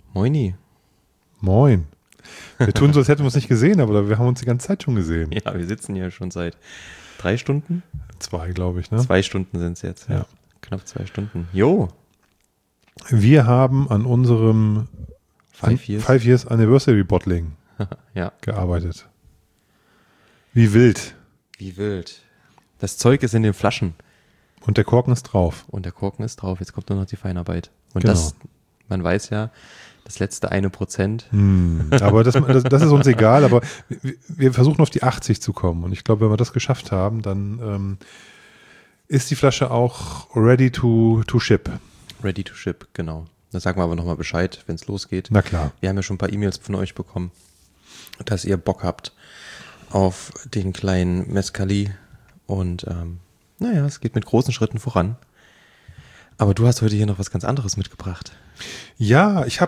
Moini. Moin. Wir tun so, als hätten wir uns nicht gesehen, aber wir haben uns die ganze Zeit schon gesehen. Ja, wir sitzen hier schon seit 3 Stunden. 2, glaube ich, ne? 2 Stunden sind es jetzt, Ja. Knapp 2 Stunden. Jo. Wir haben an unserem 5 Years Anniversary Bottling Ja, gearbeitet. Wie wild. wie wild. Das Zeug ist in den Flaschen Und der Korken ist drauf. und der Korken ist drauf. Jetzt kommt nur noch die Feinarbeit. Und Genau. das, man weiß ja, das letzte 1%. Aber das ist uns egal, aber wir versuchen auf die 80 zu kommen. Und ich glaube, wenn wir das geschafft haben, dann ist die Flasche auch ready to ship. Ready to ship, genau. Da sagen wir aber nochmal Bescheid, wenn es losgeht. Na klar. Wir haben ja schon ein paar E-Mails von euch bekommen, dass ihr Bock habt auf den kleinen Mezcali. Und naja, es geht mit großen Schritten voran. Aber du hast heute hier noch was ganz anderes mitgebracht. Ja, ich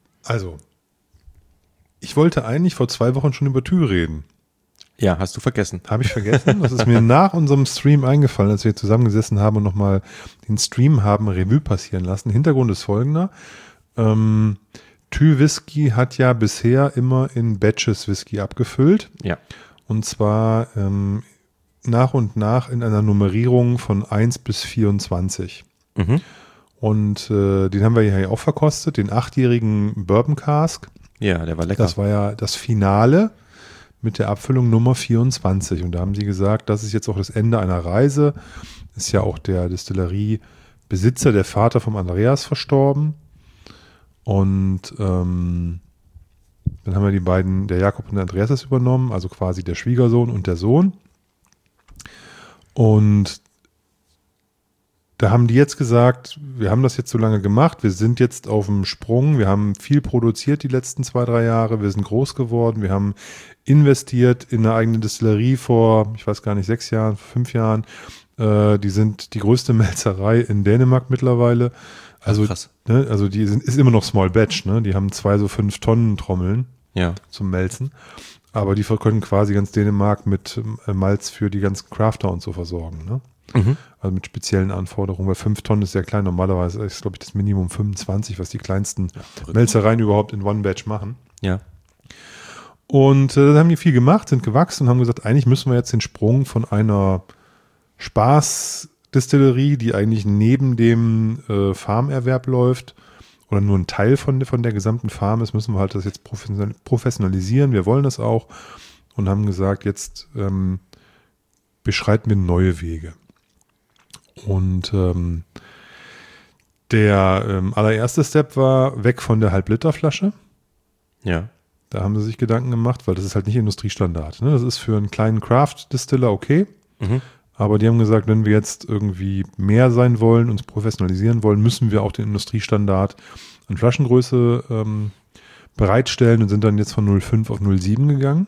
wollte eigentlich vor 2 Wochen schon über Tü reden. Ja, hast du vergessen. Habe ich vergessen. Das ist mir nach unserem Stream eingefallen, als wir zusammengesessen haben und nochmal den Stream haben Revue passieren lassen. Hintergrund ist folgender. Tü Whisky hat ja bisher immer in Batches Whisky abgefüllt. Ja. Und zwar nach und nach in einer Nummerierung von 1 bis 24. Mhm. Und den haben wir ja auch verkostet, den 8-jährigen Bourbon Cask. Ja, der war lecker. Das war ja das Finale mit der Abfüllung Nummer 24. Und da haben sie gesagt, das ist jetzt auch das Ende einer Reise. Ist ja auch der Destilleriebesitzer, der Vater vom Andreas, verstorben. Und dann haben wir die beiden, der Jakob und der Andreas, das übernommen, also quasi der Schwiegersohn und der Sohn. Und da haben die jetzt gesagt, wir haben das jetzt so lange gemacht, wir sind jetzt auf dem Sprung, wir haben viel produziert die letzten 2, 3 Jahre, wir sind groß geworden, wir haben investiert in eine eigene Destillerie vor, ich weiß gar nicht, 6 Jahren, 5 Jahren. Die sind die größte Melzerei in Dänemark mittlerweile. Also, krass. ne, also ist immer noch Small Batch, ne? Die haben 2 so 5 Tonnen Trommeln Ja. zum Melzen. Aber die können quasi ganz Dänemark mit Malz für die ganzen Crafter und so versorgen, ne? Mhm. Also mit speziellen Anforderungen, weil 5 Tonnen ist sehr klein. Normalerweise ist, glaube ich, das Minimum 25, was die kleinsten Melzereien überhaupt in One Batch machen. Ja. Und dann haben die viel gemacht, sind gewachsen und haben gesagt, eigentlich müssen wir jetzt den Sprung von einer Spaßdistillerie, die eigentlich neben dem Farmerwerb läuft, oder nur ein Teil von der gesamten Farm ist, müssen wir halt das jetzt professionalisieren. Wir wollen das auch und haben gesagt, jetzt beschreiten wir neue Wege. Und der allererste Step war weg von der Halb-Liter-Flasche. Ja. Da haben sie sich Gedanken gemacht, weil das ist halt nicht Industriestandard. Ne? Das ist für einen kleinen Craft-Distiller okay. Mhm. Aber die haben gesagt, wenn wir jetzt irgendwie mehr sein wollen, uns professionalisieren wollen, müssen wir auch den Industriestandard an Flaschengröße bereitstellen und sind dann jetzt von 0,5 auf 0,7 gegangen.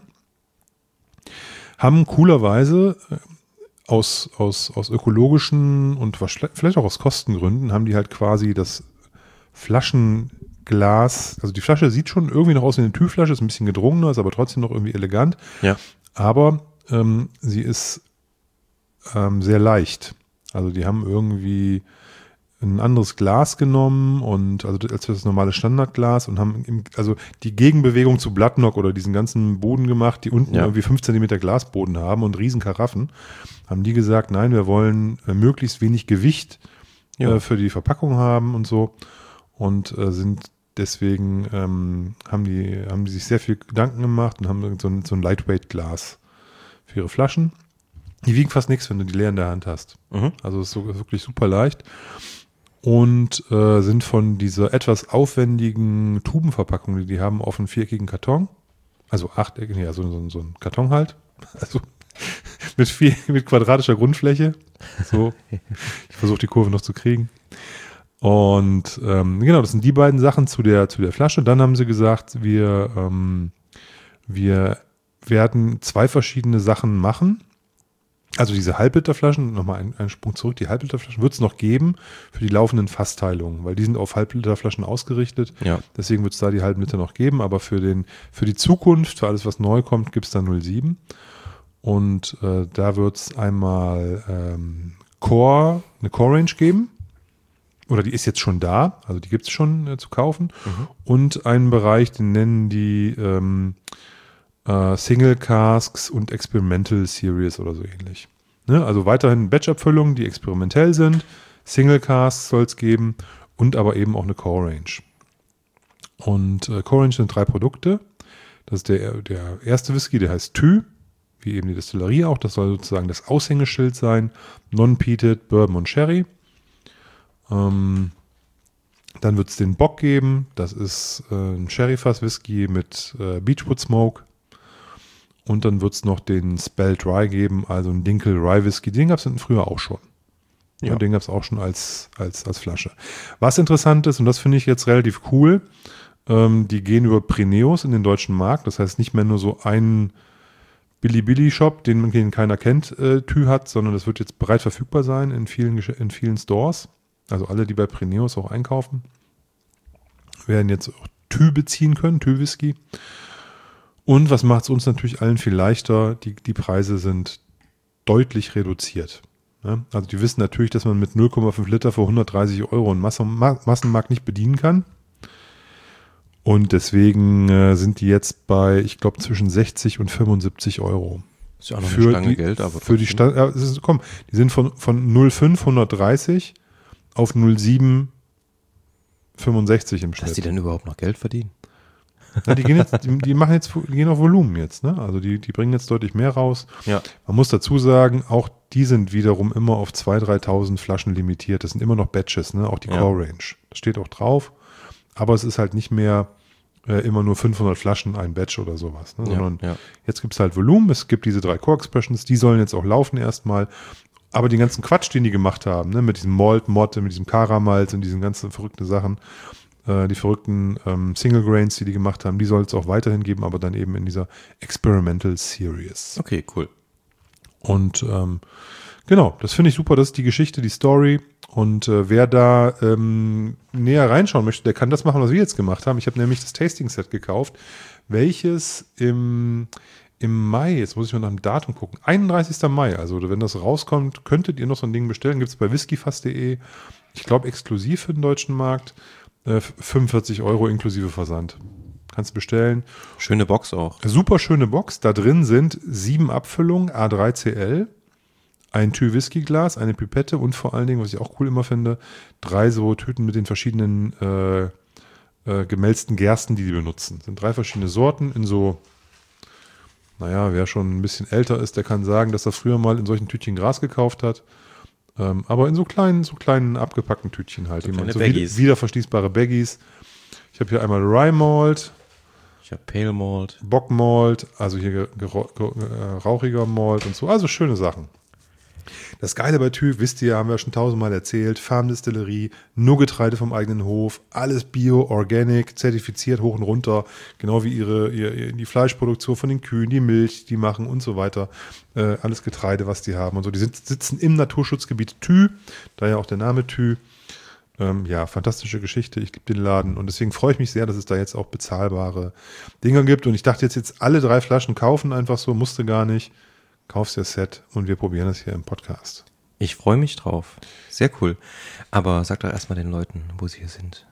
Haben coolerweise aus ökologischen und vielleicht auch aus Kostengründen, haben die halt quasi das Flaschenglas, also die Flasche sieht schon irgendwie noch aus wie eine Tü-Flasche, ist ein bisschen gedrungener, ist aber trotzdem noch irgendwie elegant. Ja. Aber sie ist sehr leicht. Also die haben irgendwie ein anderes Glas genommen und also als das normale Standardglas und haben also die Gegenbewegung zu Bloodknock oder diesen ganzen Boden gemacht, die unten irgendwie 5 cm Glasboden haben und riesen Karaffen, haben die gesagt, nein, wir wollen möglichst wenig Gewicht für die Verpackung haben und so und sind deswegen haben die sich sehr viel Gedanken gemacht und haben so ein Lightweight-Glas für ihre Flaschen. Die wiegen fast nichts, wenn du die leer in der Hand hast. Mhm. Also ist so wirklich super leicht. Und sind von dieser etwas aufwendigen Tubenverpackung, die haben, auf einen 4-eckigen Karton. Also 8-eckig, ja, so ein Karton halt. Also mit quadratischer Grundfläche. So. Ich versuche die Kurve noch zu kriegen. Und genau, das sind die beiden Sachen zu der Flasche. Dann haben sie gesagt, wir werden 2 verschiedene Sachen machen. Also diese Halbliterflaschen, nochmal einen Sprung zurück, die Halbliterflaschen wird es noch geben für die laufenden Fassteilungen, weil die sind auf Halbliterflaschen ausgerichtet. Ja. Deswegen wird es da die halben Liter noch geben, aber für die Zukunft, für alles, was neu kommt, gibt es da 0,7. Und da wird es einmal eine Core-Range geben. oder die ist jetzt schon da, also die gibt es schon zu kaufen. Und einen Bereich, den nennen die Single Casks und Experimental Series oder so ähnlich. Ne? Also weiterhin Batch-Abfüllungen, die experimentell sind, Single Casks soll es geben und aber eben auch eine Core Range. Und Core Range sind 3 Produkte. Das ist der erste Whisky, der heißt Tü, wie eben die Destillerie auch. Das soll sozusagen das Aushängeschild sein. Non-Peated, Bourbon und Sherry. Dann wird es den Bock geben. Das ist ein Sherry-Fass-Whisky mit Beechwood Smoke. Und dann wird es noch den Spell Dry geben, also einen Dinkel Rye Whisky. Den gab es früher auch schon. Ja. Den gab es auch schon als Flasche. Was interessant ist, und das finde ich jetzt relativ cool, die gehen über Prineus in den deutschen Markt. Das heißt nicht mehr nur so ein Billy-Billy-Shop, den keiner kennt, Tü hat, sondern das wird jetzt bereit verfügbar sein in vielen Stores. Also alle, die bei Prineus auch einkaufen, werden jetzt auch Tü beziehen können, Tü-Whisky. Und was macht es uns natürlich allen viel leichter? Die Preise sind deutlich reduziert. Ja? Also die wissen natürlich, dass man mit 0,5 Liter für 130 € einen Massenmarkt nicht bedienen kann. Und deswegen sind die jetzt bei, ich glaube, zwischen 60 und 75 €. Ist ja auch noch eine Stange Geld, aber für die die sind von 0,5 130 auf 0,7 65 im Schnitt. Dass die denn überhaupt noch Geld verdienen? Ja, die gehen auf Volumen jetzt, ne? Also die bringen jetzt deutlich mehr raus. Ja. Man muss dazu sagen, auch die sind wiederum immer auf 2.000, 3.000 Flaschen limitiert. Das sind immer noch Batches, ne? Auch die Core Range. Das steht auch drauf. Aber es ist halt nicht mehr immer nur 500 Flaschen ein Batch oder sowas, ne? Sondern jetzt gibt es halt Volumen. Es gibt diese 3 Core Expressions, die sollen jetzt auch laufen erstmal. Aber den ganzen Quatsch, den die gemacht haben, ne? Mit diesem Malt, Motte, mit diesem Karamalz und diesen ganzen verrückten Sachen, die verrückten Single Grains, die gemacht haben, die soll es auch weiterhin geben, aber dann eben in dieser Experimental Series. Okay, cool. Und genau, das finde ich super, das ist die Geschichte, die Story. Und wer da näher reinschauen möchte, der kann das machen, was wir jetzt gemacht haben. Ich habe nämlich das Tasting-Set gekauft, welches im Mai, jetzt muss ich mal nach dem Datum gucken, 31. Mai, also wenn das rauskommt, könntet ihr noch so ein Ding bestellen. Gibt es bei whiskyfass.de, ich glaube exklusiv für den deutschen Markt, 45 € inklusive Versand. Kannst du bestellen. Schöne Box auch. Super schöne Box. Da drin sind 7 Abfüllungen, A3CL, ein Tü-Whisky-Glas, eine Pipette und vor allen Dingen, was ich auch cool immer finde, 3 so Tüten mit den verschiedenen gemälzten Gersten, die benutzen. Das sind 3 verschiedene Sorten in so, naja, wer schon ein bisschen älter ist, der kann sagen, dass er früher mal in solchen Tütchen Gras gekauft hat. Aber in so kleinen abgepackten Tütchen halt. So wieder verschließbare Baggies. Ich habe hier einmal Rye Malt. Ich habe Pale Malt. Bock Malt, also hier rauchiger Malt und so. Also schöne Sachen. Das Geile bei Tü, wisst ihr, haben wir schon 1000-mal erzählt, Farmdistillerie, nur Getreide vom eigenen Hof, alles Bio, Organic, zertifiziert hoch und runter, genau wie die Fleischproduktion von den Kühen, die Milch, die machen und so weiter, alles Getreide, was die haben und so. Die sitzen im Naturschutzgebiet Tü, daher auch der Name Tü. Ja, fantastische Geschichte, ich liebe den Laden und deswegen freue ich mich sehr, dass es da jetzt auch bezahlbare Dinger gibt und ich dachte jetzt alle 3 Flaschen kaufen, einfach so, musste gar nicht. Kaufst dir das Set und wir probieren das hier im Podcast. Ich freue mich drauf. Sehr cool. Aber sag doch erstmal den Leuten, wo sie hier sind.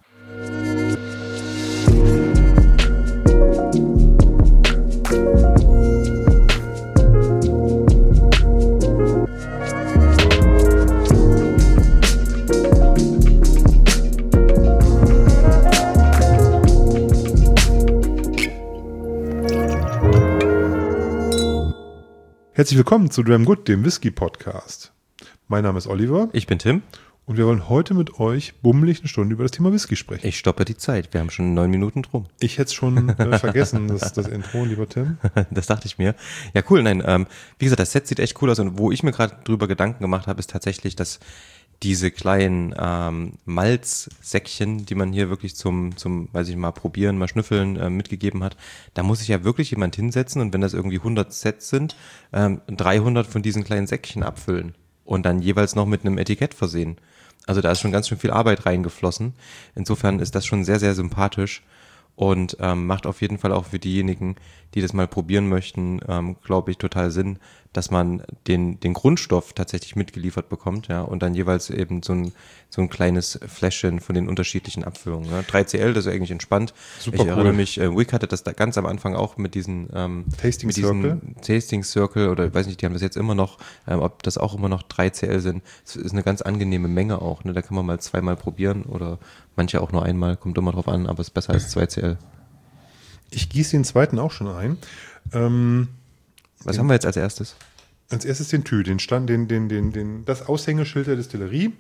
Herzlich willkommen zu Dram Good, dem Whisky-Podcast. Mein Name ist Oliver. Ich bin Tim. Und wir wollen heute mit euch bummelig eine Stunde über das Thema Whisky sprechen. Ich stoppe die Zeit. Wir haben schon 9 Minuten drum. Ich hätte es schon vergessen, das Intro, lieber Tim. Das dachte ich mir. Ja, cool. Nein, wie gesagt, das Set sieht echt cool aus. Und wo ich mir gerade drüber Gedanken gemacht habe, ist tatsächlich, dass diese kleinen Malzsäckchen, die man hier wirklich zum, weiß ich mal, probieren, mal schnüffeln mitgegeben hat, da muss sich ja wirklich jemand hinsetzen und wenn das irgendwie 100 Sets sind, 300 von diesen kleinen Säckchen abfüllen und dann jeweils noch mit einem Etikett versehen. Also da ist schon ganz schön viel Arbeit reingeflossen. Insofern ist das schon sehr, sehr sympathisch und macht auf jeden Fall auch für diejenigen, die das mal probieren möchten, glaube ich, total Sinn, dass man den Grundstoff tatsächlich mitgeliefert bekommt, ja, und dann jeweils eben so ein kleines Fläschchen von den unterschiedlichen Abfüllungen. Ne? 3CL, das ist eigentlich entspannt. Super Ich erinnere cool. mich, Wick hatte das da ganz am Anfang auch mit diesen Tasting Circle? Tasting Circle oder ich weiß nicht, die haben das jetzt immer noch, ob das auch immer noch 3CL sind. Es ist eine ganz angenehme Menge auch. Ne? Da kann man mal zweimal probieren oder manche auch nur einmal, kommt immer drauf an, aber es ist besser als 2CL. Ich gieße den zweiten auch schon ein. Was haben wir jetzt als erstes? Als erstes den Tü, das Aushängeschild der Distillerie.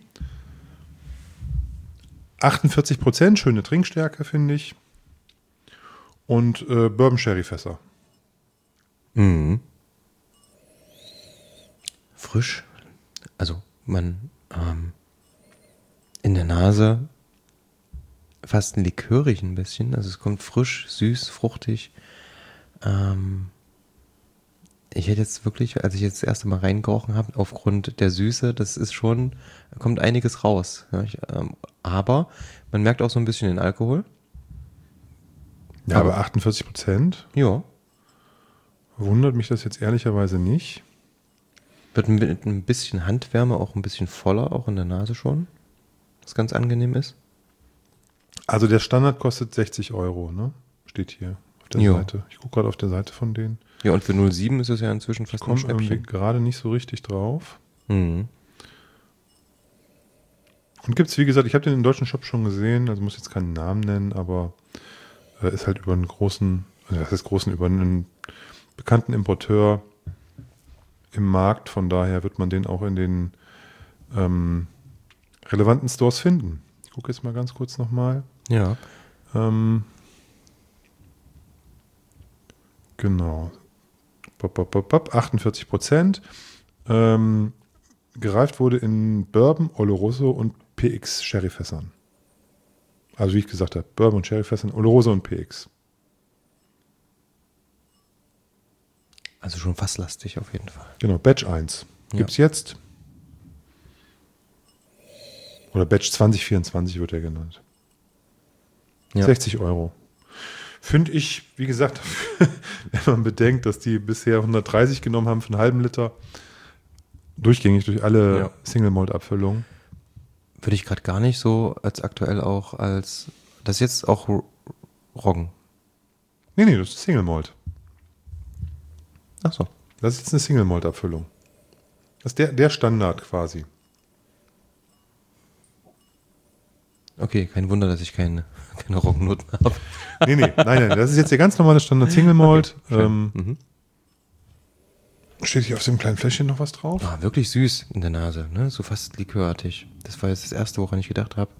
48%, schöne Trinkstärke, finde ich. Und Bourbon-Sherry-Fässer. Mhm. Frisch. Also man in der Nase fast ein likörig ein bisschen. Also es kommt frisch, süß, fruchtig. Ich hätte jetzt wirklich, als ich jetzt das erste Mal reingerochen habe, aufgrund der Süße, das ist schon, kommt einiges raus. Ja, aber man merkt auch so ein bisschen den Alkohol. Ja, aber 48%? Ja. Wundert mich das jetzt ehrlicherweise nicht. Wird mit ein bisschen Handwärme auch ein bisschen voller, auch in der Nase schon. Was ganz angenehm ist. Also der Standard kostet 60 €, ne? Steht hier auf der Jo. Seite. Ich gucke gerade auf der Seite von denen. Ja, und für 0,7 ist es ja inzwischen fast ein Kommt irgendwie Schnäppchen. gerade nicht so richtig drauf. Mhm. Und gibt es, wie gesagt, ich habe den im deutschen Shop schon gesehen, also muss jetzt keinen Namen nennen, aber ist halt über einen großen, also das heißt großen, über einen bekannten Importeur im Markt. Von daher wird man den auch in den relevanten Stores finden. Ich gucke jetzt mal ganz kurz nochmal. Ja. Genau. 48%. Gereift wurde in Bourbon, Oloroso und PX Sherryfässern. Also wie ich gesagt habe, Bourbon und Sherryfässern, Oloroso und PX. Also schon fasslastig auf jeden Fall. Genau, Batch 1. Ja. Gibt es jetzt. Oder Batch 2024 wird er genannt. Ja. 60 €. Finde ich, wie gesagt, wenn man bedenkt, dass die bisher 130 genommen haben für einen halben Liter, durchgängig durch alle Ja. Single-Malt-Abfüllungen. Würde ich gerade gar nicht so als aktuell auch als, das ist jetzt auch Roggen. Nee, das ist Single-Malt. Ach so. Das ist jetzt eine Single-Malt-Abfüllung. Das ist der Standard quasi. Okay, kein Wunder, dass ich keine Roggennoten habe. Nein, das ist jetzt der ganz normale Standard Single-Malt. Mhm. Steht hier auf dem kleinen Fläschchen noch was drauf? Ah, wirklich süß in der Nase, ne? So fast likörartig. Das war jetzt das erste, woran ich gedacht habe.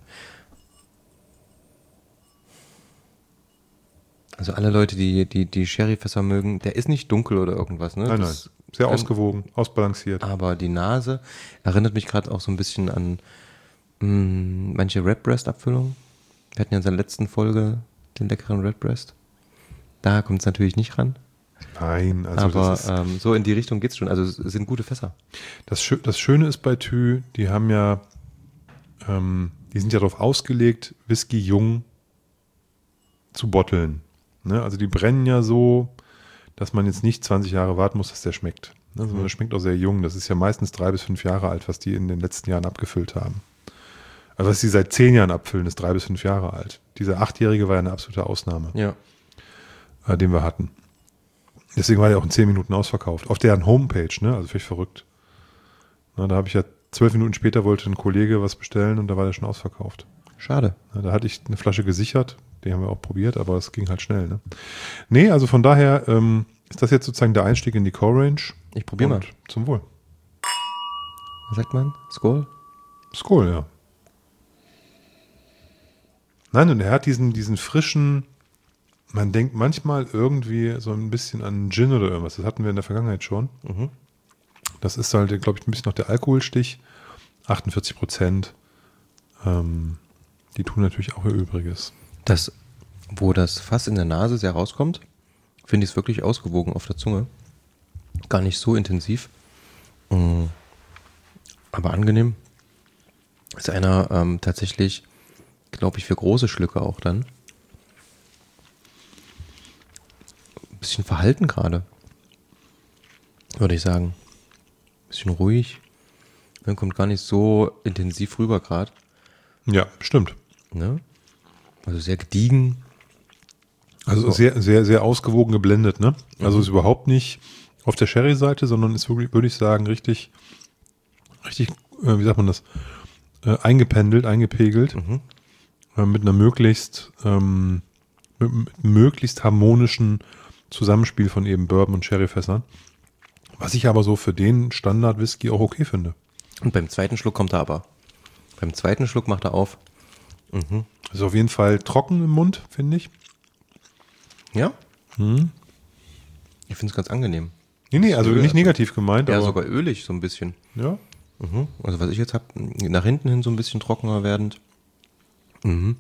Also alle Leute, die Sherryfässer mögen, der ist nicht dunkel oder irgendwas, ne? Nein. Das Sehr kann- ausgewogen, ausbalanciert. Aber die Nase erinnert mich gerade auch so ein bisschen an manche Redbreast-Abfüllungen. Wir hatten ja in der letzten Folge den leckeren Redbreast. Da kommt es natürlich nicht ran. Nein, also Aber das ist, so in die Richtung geht's schon. Also es sind gute Fässer. das Schöne ist bei Thü, die haben ja, die sind ja darauf ausgelegt, Whisky jung zu botteln. Ne? Also die brennen ja so, dass man jetzt nicht 20 Jahre warten muss, dass der schmeckt. Ne? Sondern der schmeckt auch sehr jung. Das ist ja meistens 3 bis 5 Jahre alt, was die in den letzten Jahren abgefüllt haben. Also was die seit 10 Jahren abfüllen, ist 3 bis 5 Jahre alt. Dieser 8-Jährige war ja eine absolute Ausnahme, Ja. Den wir hatten. Deswegen war der auch in 10 Minuten ausverkauft. Auf deren Homepage, ne? Also völlig verrückt. Na, da habe ich ja 12 Minuten später wollte ein Kollege was bestellen und da war der schon ausverkauft. Schade. Na, da hatte ich eine Flasche gesichert, die haben wir auch probiert, aber es ging halt schnell. Ne? Nee, also von daher ist das jetzt sozusagen der Einstieg in die Core-Range. Ich probiere mal. Und zum Wohl. Was sagt man? Skol? Skol, ja. Nein, und er hat diesen frischen, man denkt manchmal irgendwie so ein bisschen an Gin oder irgendwas. Das hatten wir in der Vergangenheit schon. Mhm. Das ist halt, glaube ich, ein bisschen noch der Alkoholstich. 48%. Die tun natürlich auch ihr Übriges. Wo das Fass in der Nase sehr rauskommt, finde ich es wirklich ausgewogen auf der Zunge. Gar nicht so intensiv. Aber angenehm. Ist einer tatsächlich, glaube ich, für große Schlücke auch dann. bisschen verhalten gerade. Würde ich sagen. Bisschen ruhig. Dann kommt gar nicht so intensiv rüber gerade. Ja, stimmt. Ne? Also sehr gediegen. Also So. sehr, sehr, sehr ausgewogen geblendet, ne? Also ist überhaupt nicht auf der Sherry-Seite, sondern ist wirklich, würde ich sagen, richtig, wie sagt man das, eingependelt, eingepegelt, mit einer möglichst harmonischen Zusammenspiel von eben Bourbon und Sherryfässern. Was ich aber so für den Standard-Whisky auch okay finde. Und beim zweiten Schluck kommt er aber. Beim zweiten Schluck macht er auf. Ist auf jeden Fall trocken im Mund, finde ich. Ja? Ich finde es ganz angenehm. Nee, also nicht negativ gemeint, Ja, aber sogar ölig so ein bisschen. ja. Also was ich jetzt habe, nach hinten hin so ein bisschen trockener werdend. Und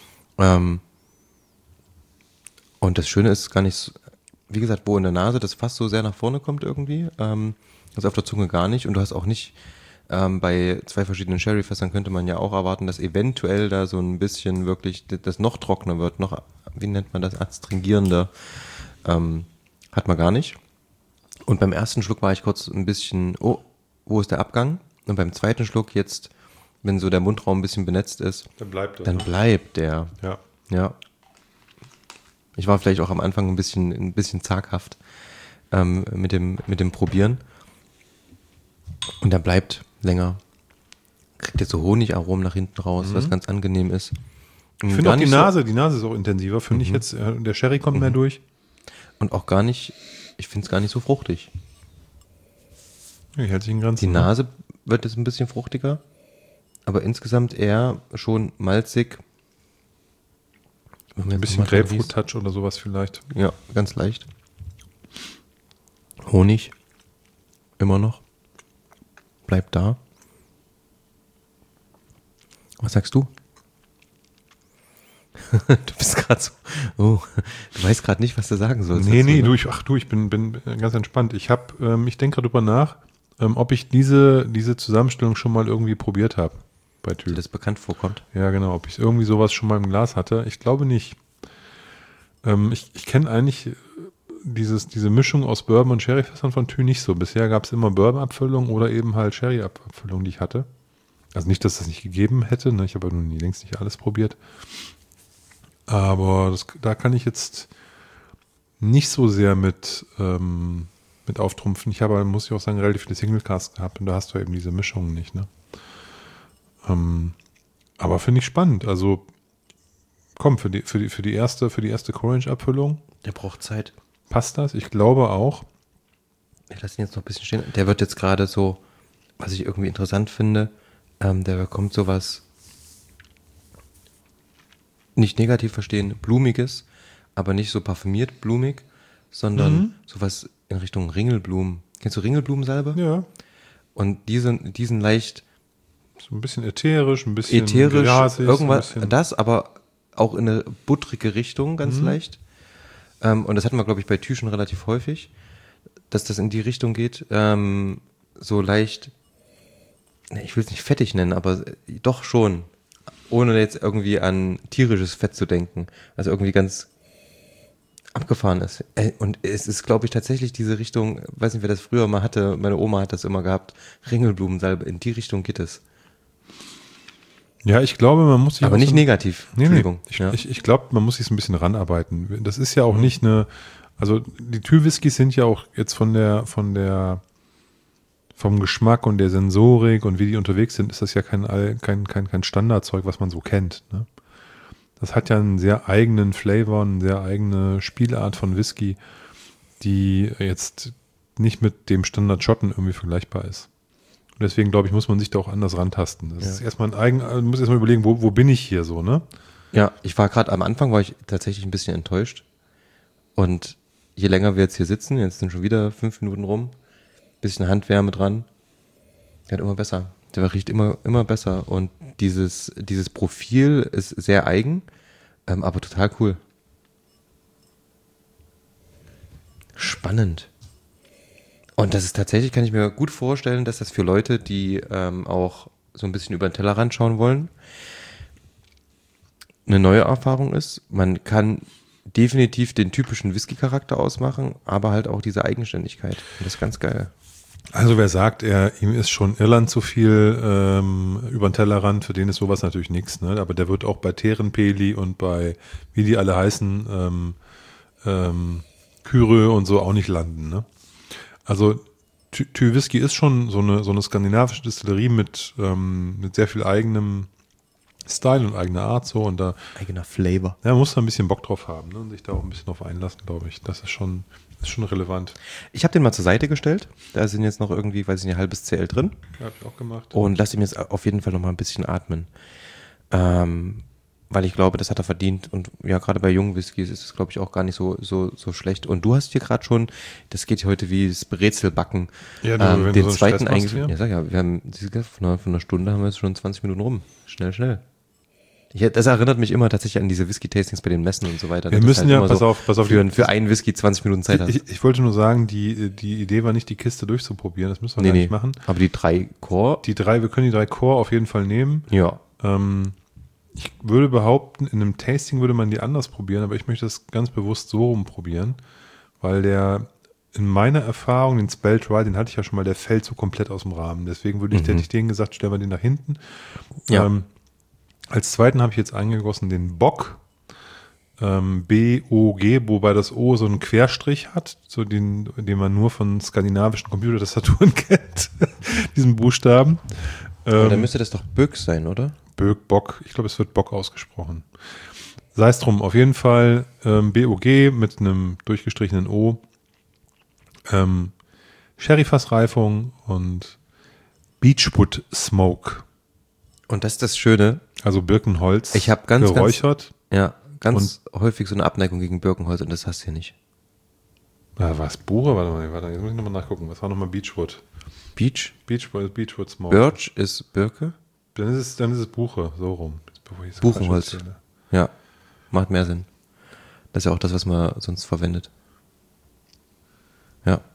das Schöne ist gar nicht, wie gesagt, wo in der Nase das fast so sehr nach vorne kommt irgendwie. Das auf der Zunge gar nicht. Und du hast auch nicht, bei 2 verschiedenen Sherryfässern könnte man ja auch erwarten, dass eventuell da so ein bisschen wirklich das noch trockener wird, noch, wie nennt man das, adstringierender. Hat man gar nicht. Und beim ersten Schluck war ich kurz ein bisschen, oh, wo ist der Abgang? Und beim zweiten Schluck jetzt, wenn so der Mundraum ein bisschen benetzt ist, Dann bleibt er. dann bleibt der. Ja. Ja. Ich war vielleicht auch am Anfang ein bisschen zaghaft mit dem Probieren. Und der bleibt länger. Kriegt jetzt so Honigaromen nach hinten raus, was ganz angenehm ist. Ich finde auch die Nase ist auch intensiver, finde ich jetzt. Der Sherry kommt mehr durch. Und auch gar nicht, ich finde es gar nicht so fruchtig. Ja, ich halte sich in Grenzen. Die Nase wird jetzt ein bisschen fruchtiger, aber insgesamt eher schon malzig. Ein bisschen Grapefruit-Touch oder sowas vielleicht. Ja, ganz leicht. Honig, immer noch. Bleibt da. Was sagst du? Du bist gerade so, oh, du weißt gerade nicht, was du sagen sollst. Nee, dazu, ne? ich bin ganz entspannt. Ich denke gerade drüber nach, ob ich diese Zusammenstellung schon mal irgendwie probiert habe bei Tü. Das bekannt vorkommt. Ja, genau, ob ich irgendwie sowas schon mal im Glas hatte. Ich glaube nicht. Ich kenne eigentlich diese Mischung aus Bourbon und Sherryfässern von Tü nicht so. Bisher gab es immer Bourbon-Abfüllung oder eben halt Sherry-Abfüllung, die ich hatte. Also nicht, dass das nicht gegeben hätte, ne? Ich habe ja nun längst nicht alles probiert. Aber da kann ich jetzt nicht so sehr mit auftrumpfen. Ich habe, muss ich auch sagen, relativ viele Single-Casts gehabt und da hast du eben diese Mischungen nicht, ne? Aber finde ich spannend. Also komm, für die erste Corange-Abfüllung Der braucht Zeit. passt das. Ich glaube auch. Ich lasse ihn jetzt noch ein bisschen stehen. Der wird jetzt gerade so, was ich irgendwie interessant finde, der bekommt sowas, nicht negativ verstehen, Blumiges, aber nicht so parfümiert blumig, sondern sowas in Richtung Ringelblumen. Kennst du Ringelblumensalbe? Ja. Und diesen leicht So ein bisschen ätherisch, ein bisschen ätherisch, grasig, irgendwas, so ein bisschen, das, aber auch in eine buttrige Richtung, ganz leicht. Und das hatten wir, glaube ich, bei Tü schon relativ häufig, dass das in die Richtung geht, so leicht, ich will es nicht fettig nennen, aber doch schon, ohne jetzt irgendwie an tierisches Fett zu denken, also irgendwie ganz abgefahren ist. Und es ist, glaube ich, tatsächlich diese Richtung, weiß nicht, wer das früher mal hatte, meine Oma hat das immer gehabt, Ringelblumensalbe, in die Richtung geht es. Ja, ich glaube, man muss sich Aber auch nicht so, negativ. Nee. Entschuldigung. Ich glaube, man muss sich so ein bisschen ranarbeiten. Das ist ja auch nicht also die Tü-Whiskys sind ja auch jetzt vom Geschmack und der Sensorik und wie die unterwegs sind, ist das ja kein Standardzeug, was man so kennt. Ne? Das hat ja einen sehr eigenen Flavor, eine sehr eigene Spielart von Whisky, die jetzt nicht mit dem Standard Schotten irgendwie vergleichbar ist. Und deswegen, glaube ich, muss man sich da auch anders rantasten. Das ist erstmal man muss erstmal überlegen, wo bin ich hier so, ne? Ja, ich war gerade am Anfang, war ich tatsächlich ein bisschen enttäuscht. Und je länger wir jetzt hier sitzen, jetzt sind schon wieder 5 Minuten rum, bisschen Handwärme dran, der wird immer besser. Der riecht immer besser. Und dieses Profil ist sehr eigen, aber total cool. Spannend. Und das ist tatsächlich, kann ich mir gut vorstellen, dass das für Leute, die auch so ein bisschen über den Tellerrand schauen wollen, eine neue Erfahrung ist. Man kann definitiv den typischen Whisky-Charakter ausmachen, aber halt auch diese Eigenständigkeit. Und das ist ganz geil. Also wer sagt, ihm ist schon Irland zu viel über den Tellerrand, für den ist sowas natürlich nichts. Ne? Aber der wird auch bei Terenpeli und bei, wie die alle heißen, Kyrö und so auch nicht landen. Ne? Also Thü Whisky ist schon so eine skandinavische Distillerie mit sehr viel eigenem Style und eigener Art so und da Eigener Flavor. ja, man muss da ein bisschen Bock drauf haben, ne? Und sich da auch ein bisschen drauf einlassen, glaube ich. Das ist schon relevant. Ich habe den mal zur Seite gestellt. Da sind jetzt noch irgendwie, weiß ich nicht, ein halbes CL drin. Ja, habe ich auch gemacht. Und lass ihm jetzt auf jeden Fall noch mal ein bisschen atmen. Weil ich glaube, das hat er verdient. Und ja, gerade bei jungen Whiskys ist es, glaube ich, auch gar nicht so schlecht. Und du hast hier gerade schon, das geht heute wie das Brezelbacken, Ja, wenn du den so einen zweiten Stress machst, eingeführt. Ja, sag ja, wir haben von einer Stunde haben wir jetzt schon 20 Minuten rum. Schnell. Das erinnert mich immer tatsächlich an diese Whisky-Tastings bei den Messen und so weiter. Wir Das müssen halt ja, immer pass so auf. für einen Whisky 20 Minuten Zeit hast. Ich wollte nur sagen, die Idee war nicht, die Kiste durchzuprobieren. Das müssen wir gar nicht machen. Aber die 3 Core, Wir können die 3 Core auf jeden Fall nehmen. ja. Ich würde behaupten, in einem Tasting würde man die anders probieren, aber ich möchte das ganz bewusst so rumprobieren, weil der in meiner Erfahrung, den Spell Dry, den hatte ich ja schon mal, der fällt so komplett aus dem Rahmen. Deswegen hätte ich denen gesagt, stellen wir den nach hinten. Ja. Als zweiten habe ich jetzt eingegossen den Bock, B-O-G, wobei das O so einen Querstrich hat, so den man nur von skandinavischen Computertastaturen kennt, diesen Buchstaben. Dann müsste das doch Böck sein, oder? Bock, ich glaube, es wird Bock ausgesprochen. Sei es drum, auf jeden Fall BOG mit einem durchgestrichenen O, Sherryfassreifung und Beechwood Smoke. Und das ist das Schöne. Also Birkenholz Ich habe ganz geräuchert. ganz häufig so eine Abneigung gegen Birkenholz und das hast du hier nicht. Was, Buche? Warte, jetzt muss ich nochmal nachgucken. Was war nochmal Beechwood? Beechwood Smoke. Birch ist Birke. Dann ist es Buche, so rum. Buchenholz. Ja, macht mehr Sinn. Das ist ja auch das, was man sonst verwendet. Ja.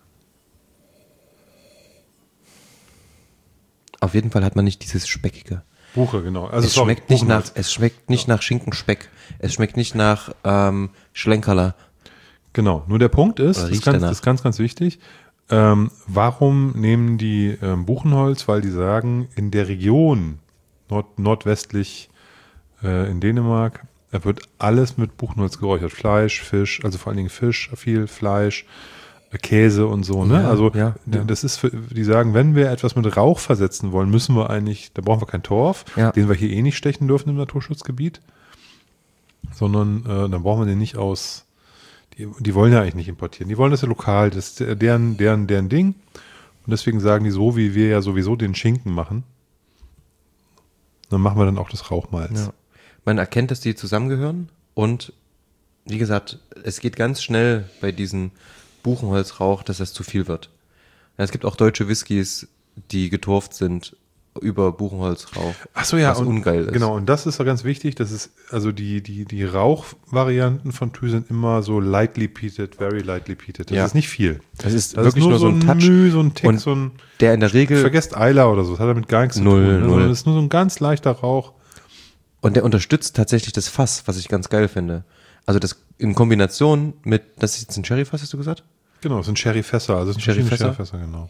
Auf jeden Fall hat man nicht dieses Speckige. Buche, genau. Also Es schmeckt nicht nach Schinkenspeck. Es schmeckt nicht nach Schlenkerler. Genau. Nur der Punkt ist, Oder das riecht ist danach. ganz, ganz wichtig. Warum nehmen die Buchenholz? Weil die sagen, in der Region nordwestlich in Dänemark, da wird alles mit Buchenholz geräuchert. Fleisch, Fisch, also vor allen Dingen Fisch, viel Fleisch, Käse und so. Ne? Ja, also ja. das ist, die sagen, wenn wir etwas mit Rauch versetzen wollen, müssen wir eigentlich, da brauchen wir kein Torf, den wir hier eh nicht stechen dürfen im Naturschutzgebiet, sondern dann brauchen wir den nicht aus. Die wollen ja eigentlich nicht importieren. Die wollen das ja lokal. Das ist deren Ding. Und deswegen sagen die so, wie wir ja sowieso den Schinken machen. Dann machen wir dann auch das Rauchmalz. Ja. Man erkennt, dass die zusammengehören und wie gesagt, es geht ganz schnell bei diesem Buchenholzrauch, dass das zu viel wird. Ja, es gibt auch deutsche Whiskys, die getorft sind über Buchenholzrauch. Ach so, ja, was ungeil ist. Genau, und das ist auch ganz wichtig, das ist, also die Rauchvarianten von Thü sind immer so lightly peated, very lightly peated. Das ist nicht viel. Das ist Das wirklich ist nur so ein Touch. So ein Tick, und so ein, der in der Regel, vergesst Eiler oder so, das hat damit gar nichts zu Null, tun. Ne? null. Sondern das ist nur so ein ganz leichter Rauch. und der unterstützt tatsächlich das Fass, was ich ganz geil finde. Also das in Kombination mit, das ist jetzt ein Sherryfass, hast du gesagt? Genau, das sind Sherryfässer, also das sind Sherryfässer? Sherryfässer, genau.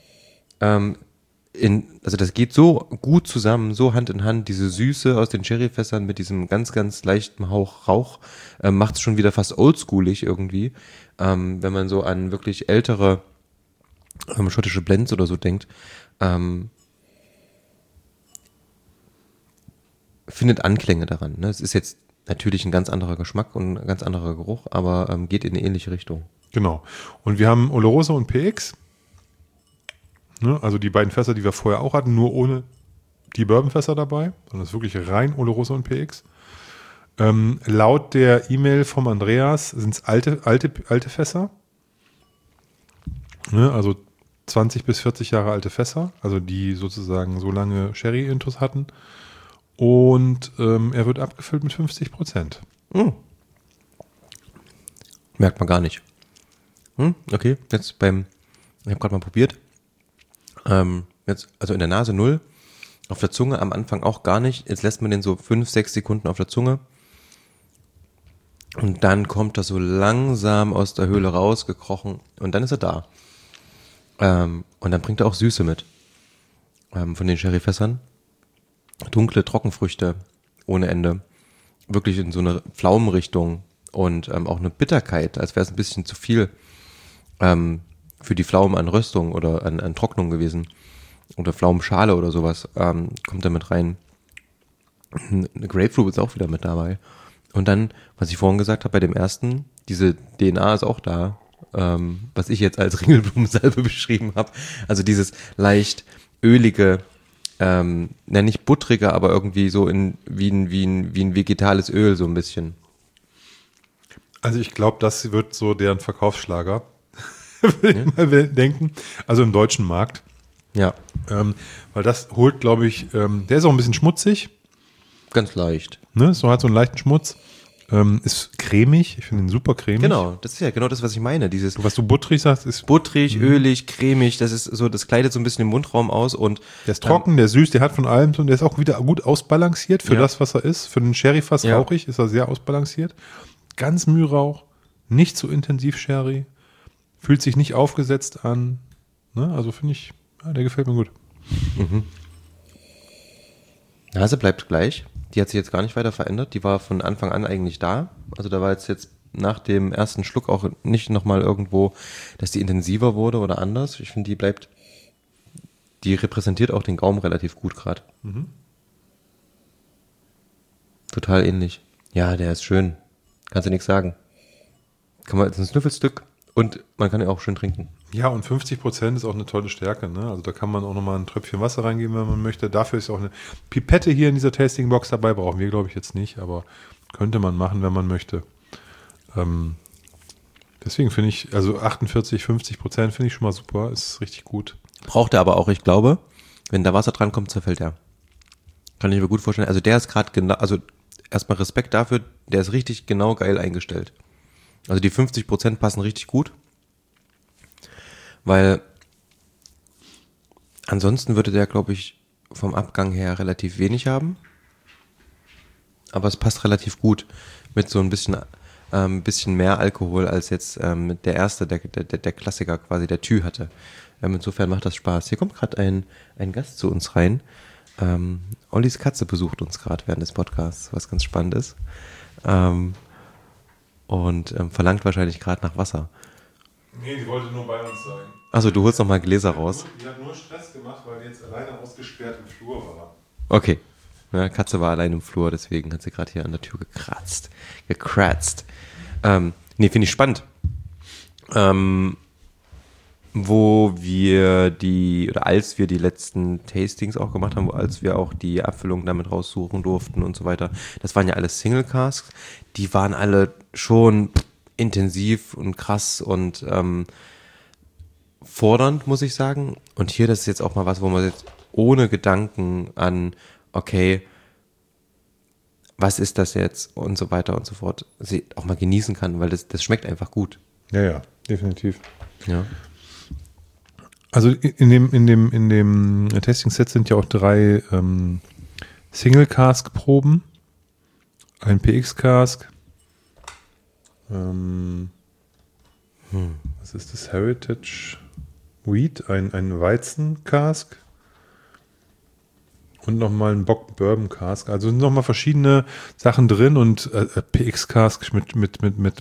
Also das geht so gut zusammen, so Hand in Hand, diese Süße aus den Sherryfässern mit diesem ganz, ganz leichten Hauch Rauch, macht es schon wieder fast oldschoolig irgendwie. Wenn man so an wirklich ältere schottische Blends oder so denkt, findet Anklänge daran. Ne? Es ist jetzt natürlich ein ganz anderer Geschmack und ein ganz anderer Geruch, aber geht in eine ähnliche Richtung. Genau. Und wir haben Oloroso und PX. Ne? Also die beiden Fässer, die wir vorher auch hatten, nur ohne die Bourbonfässer dabei, sondern es ist wirklich rein Oloroso und PX. Laut der E-Mail vom Andreas sind es alte Fässer. Ne? Also 20 bis 40 Jahre alte Fässer, also die sozusagen so lange Sherry-Intus hatten. Und er wird abgefüllt mit 50%. Merkt man gar nicht. Okay, jetzt ich habe gerade mal probiert. Jetzt, also in der Nase 0, auf der Zunge am Anfang auch gar nicht. Jetzt lässt man den so 5-6 Sekunden auf der Zunge. Und dann kommt er so langsam aus der Höhle rausgekrochen und dann ist er da. Und dann bringt er auch Süße mit. Von den Sherryfässern. Dunkle Trockenfrüchte ohne Ende. Wirklich in so eine Pflaumenrichtung und auch eine Bitterkeit, als wäre es ein bisschen zu viel für die Pflaumen an Röstung oder an Trocknung gewesen. Oder Pflaumenschale oder sowas kommt da mit rein. Eine Grapefruit ist auch wieder mit dabei. Und dann, was ich vorhin gesagt habe bei dem ersten, diese DNA ist auch da, was ich jetzt als Ringelblumensalbe beschrieben habe. Also dieses leicht ölige, nicht buttrige, aber irgendwie so wie ein vegetales Öl so ein bisschen. Also ich glaube, das wird so deren Verkaufsschlager, würde ich mal denken. Also im deutschen Markt. Ja. Weil das holt, glaube ich, der ist auch ein bisschen schmutzig. Ganz leicht. Ne? So hat so einen leichten Schmutz. Ist cremig, ich finde ihn super cremig. Genau, das ist ja genau das, was ich meine. Dieses Was du buttrig sagst, ist butterig, ölig, cremig, das ist so, das kleidet so ein bisschen den Mundraum aus und der ist trocken, der ist süß, der hat von allem und der ist auch wieder gut ausbalanciert für das, was er ist. Für den Sherry-Fass rauchig ist er sehr ausbalanciert. Ganz Mührauch, nicht so intensiv Sherry, fühlt sich nicht aufgesetzt an. Ne? Also finde ich, der gefällt mir gut. Nase bleibt gleich. Die hat sich jetzt gar nicht weiter verändert. Die war von Anfang an eigentlich da. Also da war jetzt nach dem ersten Schluck auch nicht nochmal irgendwo, dass die intensiver wurde oder anders. Ich finde, die repräsentiert auch den Gaumen relativ gut gerade. Total ähnlich. Ja, der ist schön. Kannst du nichts sagen. Das ist ein Schnüffelstück und man kann ja auch schön trinken. Ja, und 50% ist auch eine tolle Stärke. Ne? Also da kann man auch nochmal ein Tröpfchen Wasser reingeben, wenn man möchte. Dafür ist auch eine Pipette hier in dieser Tastingbox dabei. Brauchen wir, glaube ich, jetzt nicht, aber könnte man machen, wenn man möchte. Deswegen finde ich, also 48-50% finde ich schon mal super. Ist richtig gut. Braucht er aber auch, ich glaube, wenn da Wasser dran kommt, zerfällt er. Kann ich mir gut vorstellen. Also der ist gerade genau, also erstmal Respekt dafür, der ist richtig genau geil eingestellt. Also die 50% passen richtig gut. Weil ansonsten würde der, glaube ich, vom Abgang her relativ wenig haben. Aber es passt relativ gut mit so ein bisschen mehr Alkohol als jetzt der erste, der Klassiker quasi, der Tü hatte. Insofern macht das Spaß. Hier kommt gerade ein Gast zu uns rein. Ollis Katze besucht uns gerade während des Podcasts, was ganz spannend ist. Und verlangt wahrscheinlich gerade nach Wasser. Nee, die wollte nur bei uns sein. Also du holst nochmal Gläser raus. Die hat nur Stress gemacht, weil die jetzt alleine ausgesperrt im Flur war. Okay. Ja, Katze war allein im Flur, deswegen hat sie gerade hier an der Tür gekratzt. Finde ich spannend. Als wir die letzten Tastings auch gemacht haben, als wir auch die Abfüllung damit raussuchen durften und so weiter, das waren ja alles Single Casks, die waren alle schon intensiv und krass und fordernd, muss ich sagen. Und hier, das ist jetzt auch mal was, wo man jetzt ohne Gedanken an, okay, was ist das jetzt und so weiter und so fort, sie auch mal genießen kann, weil das schmeckt einfach gut. Ja, definitiv. Ja. Also in dem Testing-Set sind ja auch 3 Single-Cask-Proben, ein PX-Cask, was ist das? Heritage Wheat, ein Weizen-Cask und nochmal ein Bock-Bourbon-Cask. Also sind nochmal verschiedene Sachen drin und PX-Cask mit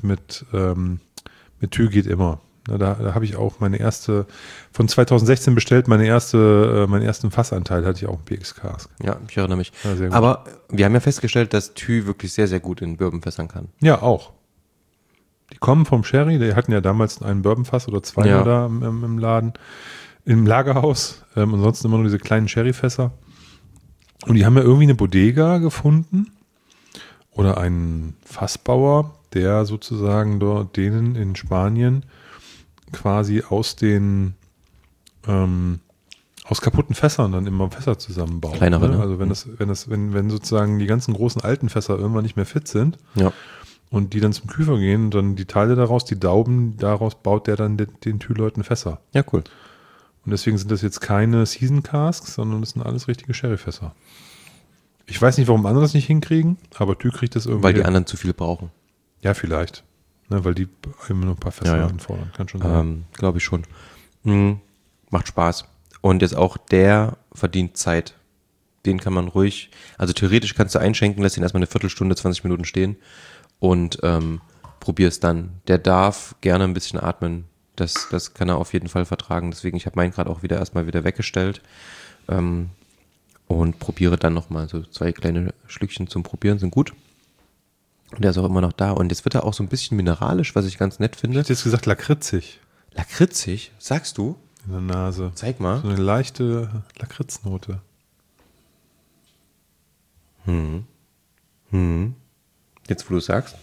Tü geht immer. Da habe ich auch meine erste, von 2016 bestellt, meinen ersten Fassanteil hatte ich auch einen PX-Cask. Ja, ich erinnere mich. Ja, sehr gut. Aber wir haben ja festgestellt, dass Tü wirklich sehr, sehr gut in Bourbonfässern kann. Ja, auch. Die kommen vom Sherry, die hatten ja damals einen Bourbonfass oder 2 da im Laden, im Lagerhaus, ansonsten immer nur diese kleinen Sherryfässer. Und die haben ja irgendwie eine Bodega gefunden oder einen Fassbauer, der sozusagen dort denen in Spanien quasi aus kaputten Fässern dann immer Fässer zusammenbaut. Kleinere, ne? Also wenn sozusagen die ganzen großen alten Fässer irgendwann nicht mehr fit sind und die dann zum Küfer gehen, dann die Teile daraus, die Dauben, daraus baut der dann den Tü-Leuten Fässer. Ja, cool. Und deswegen sind das jetzt keine Season Casks, sondern das sind alles richtige Sherryfässer. Ich weiß nicht, warum andere das nicht hinkriegen, aber Tü kriegt das irgendwie. Weil die anderen zu viel brauchen. Ja, vielleicht. Ne, weil die immer nur ein paar Fässer Ja. anfordern. Kann schon sein. Glaube ich schon. Macht Spaß. Und jetzt auch der verdient Zeit. Den kann man ruhig, also theoretisch kannst du einschenken, lässt ihn erstmal eine Viertelstunde, 20 Minuten stehen und probier es dann. Der darf gerne ein bisschen atmen. Das kann er auf jeden Fall vertragen. Deswegen, ich habe meinen gerade auch erstmal wieder weggestellt und probiere dann nochmal so 2 kleine Schlückchen zum Probieren, sind gut. Und der ist auch immer noch da. Und jetzt wird er auch so ein bisschen mineralisch, was ich ganz nett Ich finde. hätte jetzt gesagt lakritzig Lakritzig, sagst du? in der Nase. Zeig mal. So eine leichte Lakritznote. Jetzt, wo du es sagst.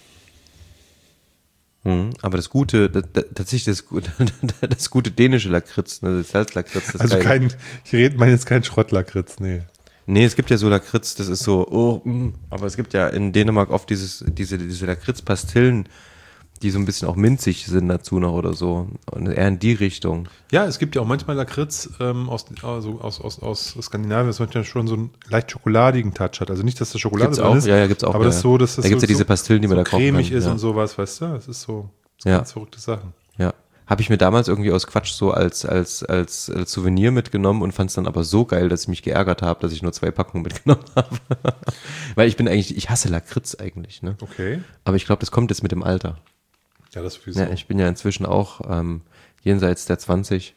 Aber das gute, tatsächlich das gute dänische Lakritz, ne, das Salzlakritz, das Also geil. meine jetzt kein Schrottlakritz, nee. Nee, es gibt ja so Lakritz, das ist so, aber es gibt ja in Dänemark oft diese Lakritzpastillen, die so ein bisschen auch minzig sind dazu noch oder so. Und eher in die Richtung. Ja, es gibt ja auch manchmal Lakritz aus Skandinavien, das manchmal schon so einen leicht schokoladigen Touch hat. Also nicht, dass das Schokolade Gibt's drin auch? ist, Ja, gibt's auch. aber das ist so, dass das da gibt's so, ja diese Pastillen, die man so da kaufen kann. cremig ist Ja. und sowas, weißt du? Das ist so Ja. ganz verrückte Sachen. Ja. Habe ich mir damals irgendwie aus Quatsch so als Souvenir mitgenommen und fand es dann aber so geil, dass ich mich geärgert habe, dass ich nur 2 Packungen mitgenommen habe. Weil ich hasse Lakritz eigentlich, ne? Okay. Aber ich glaube, das kommt jetzt mit dem Alter. Ja, das sowieso. Ja, ich bin ja inzwischen auch jenseits der 20.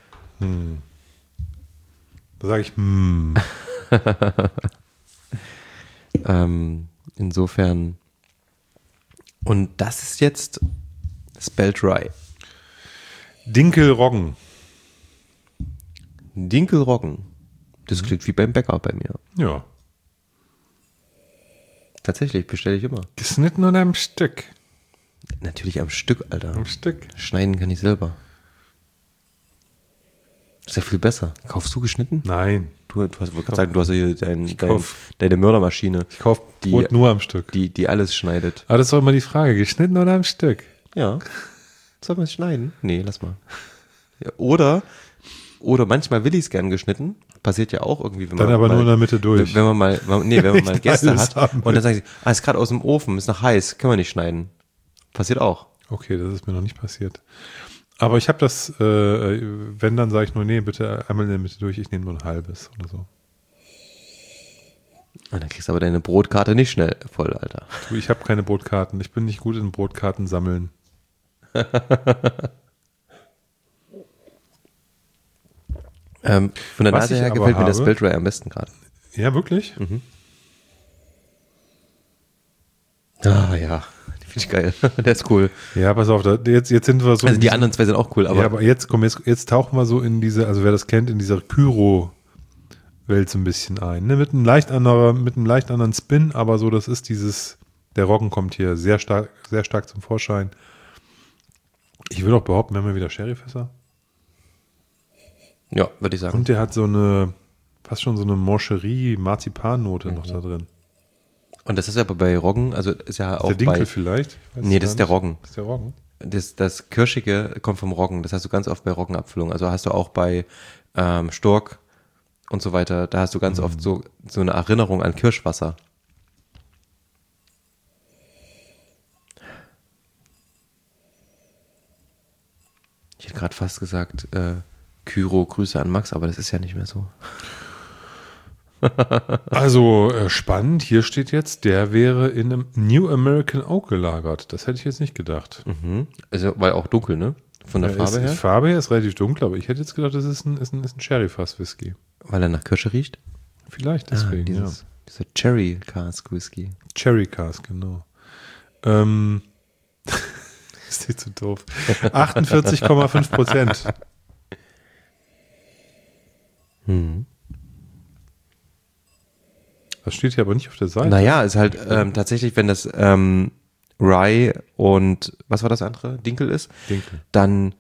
Da sage ich, Insofern. Und das ist jetzt Spelled Rye. Dinkelroggen. Dinkelroggen. Das klingt wie beim Bäcker bei mir. Ja. Tatsächlich, bestelle ich immer. Geschnitten oder am Stück? Natürlich am Stück, Alter. Am Stück. Schneiden kann ich selber. Ist ja viel besser. Kaufst du geschnitten? Nein. Du hast, wollte gerade sagen, du hast ja hier kauf- deine Mördermaschine, Ich kaufe Brot nur am Stück. die alles schneidet. Aber das ist doch immer die Frage, geschnitten oder am Stück? Ja. Soll man es schneiden? Nee, lass mal. Ja, oder manchmal will ich es gern geschnitten. Passiert ja auch irgendwie, wenn Dann man aber mal, nur in der Mitte durch. Wenn man mal Gäste alles hat haben und dann sagen sie, ist gerade aus dem Ofen, ist noch heiß, können wir nicht schneiden. Passiert auch. Okay, das ist mir noch nicht passiert. Aber ich habe das, wenn, dann sage ich nur, nee, bitte einmal in der Mitte durch, ich nehme nur ein halbes oder so. Und dann kriegst du aber deine Brotkarte nicht schnell voll, Alter. Du, ich habe keine Brotkarten. Ich bin nicht gut in Brotkarten sammeln. Von der Was Nase ich her aber gefällt mir der habe- Spelled Rye am besten gerade. Ja, wirklich? Ah ja, die finde ich geil. Der ist cool. Ja, pass auf, jetzt sind wir so. Also in die diesem- anderen 2 sind auch cool, aber, ja, aber jetzt tauchen wir so in diese, also wer das kennt, in dieser Kyro-Welt so ein bisschen ein. Ne? Mit einem leicht anderen Spin, aber so, das ist der Roggen kommt hier sehr stark zum Vorschein. Ich würde auch behaupten, wir haben ja wieder Sherryfässer. ja, würde ich sagen. Und der hat fast schon so eine Moncherie-Marzipan-Note noch da drin. Und das ist aber bei Roggen, also ist ja auch Ist der Dinkel bei, vielleicht? Weiß nee, ich das gar ist der nicht. Roggen. Das ist der Roggen. Das Kirschige kommt vom Roggen. Das hast du ganz oft bei Roggenabfüllung. Also hast du auch bei Stork und so weiter. Da hast du ganz oft so eine Erinnerung an Kirschwasser. Ich hätte gerade fast gesagt, Kyro, Grüße an Max, aber das ist ja nicht mehr so. Also spannend, hier steht jetzt, der wäre in einem New American Oak gelagert. Das hätte ich jetzt nicht gedacht. Also, weil auch dunkel, ne? Von der Farbe her. Die Farbe her ist relativ dunkel, aber ich hätte jetzt gedacht, das ist ein Sherry-Fass-Whisky. Weil er nach Kirsche riecht. Vielleicht deswegen, Dieser Cherry Cask Whisky. Cherry Cask, genau. Ist nicht so doof. 48,5%. Das steht hier aber nicht auf der Seite. Naja, ist halt tatsächlich, wenn das Rye und was war das andere? Dinkel ist, Dinkel. dann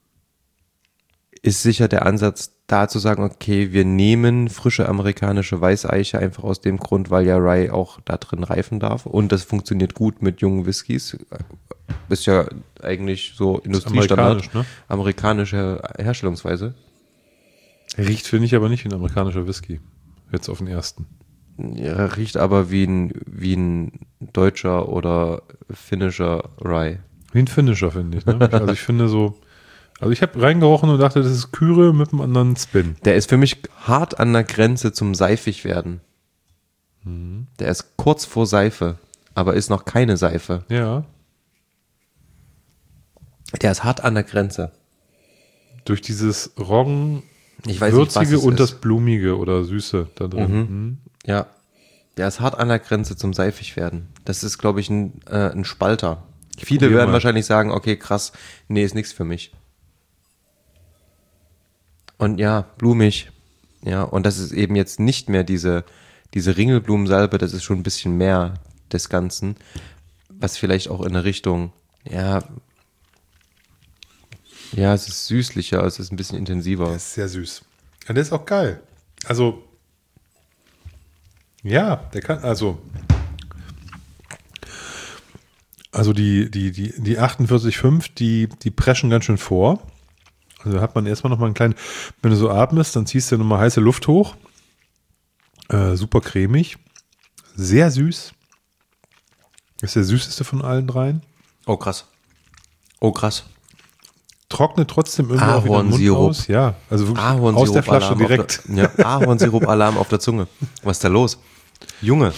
ist sicher der Ansatz da zu sagen, okay, wir nehmen frische amerikanische Weißeiche einfach aus dem Grund, weil ja Rye auch da drin reifen darf und das funktioniert gut mit jungen Whiskys. Ist ja eigentlich so Industriestandard, amerikanisch, ne? Amerikanische Herstellungsweise. Riecht, finde ich, aber nicht wie ein amerikanischer Whisky. Jetzt auf den ersten. Ja, riecht aber wie ein deutscher oder finnischer Rye. Wie ein Finisher, finde ich. Ne? Also ich finde so, also ich habe reingerochen und dachte, das ist Kyre mit einem anderen Spin. Der ist für mich hart an der Grenze zum seifig werden. Der ist kurz vor Seife, aber ist noch keine Seife. Ja. Der ist hart an der Grenze. Durch dieses Roggen, Ich weiß nicht, was Würzige es und ist. das Blumige oder Süße da drin. Mhm. Ja, der ist hart an der Grenze zum seifig werden. Das ist, glaube ich, ein Spalter. Viele probier werden mal. wahrscheinlich sagen, okay, krass, nee, ist nichts für mich. Und ja, blumig. Ja, und das ist eben jetzt nicht mehr diese Ringelblumensalbe, das ist schon ein bisschen mehr des Ganzen, was vielleicht auch in eine Richtung, ja, es ist süßlicher, es ist ein bisschen intensiver. Der ist sehr süß. Ja, der ist auch geil. Also, ja, der kann, also die 48,5, die preschen ganz schön vor. Also da hat man erstmal nochmal einen kleinen, wenn du so atmest, dann ziehst du nochmal heiße Luft hoch. Super cremig. Sehr süß. Ist der süßeste von allen dreien. Oh, krass. Oh, krass. Trocknet trotzdem irgendwie auch wieder den Mund Ahornsirup. aus. Ja, also wirklich Ahornsirup aus der Flasche Alarm direkt. Ahornsirup-Alarm auf der Zunge. Was ist da los? Junge.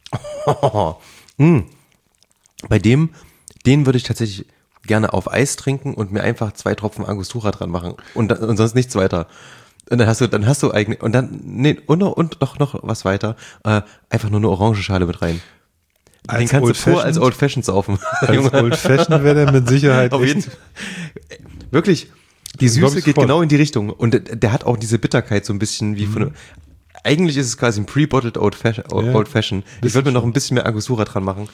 Bei den würde ich tatsächlich gerne auf Eis trinken und mir einfach 2 Tropfen Angostura dran machen und sonst nichts weiter. Und dann hast du eigentlich, und dann, nee, und noch was weiter, einfach nur eine Orangenschale mit rein. Den kannst du vor als Old Fashioned saufen. Als Old Fashioned wäre der mit Sicherheit Auf jeden echt. Wirklich, die Das glaub Süße ich geht sofort. genau in die Richtung. Und der hat auch diese Bitterkeit so ein bisschen wie von. Eigentlich ist es quasi ein pre-bottled Old Fashion. Ich würde mir noch ein bisschen mehr Angostura dran machen.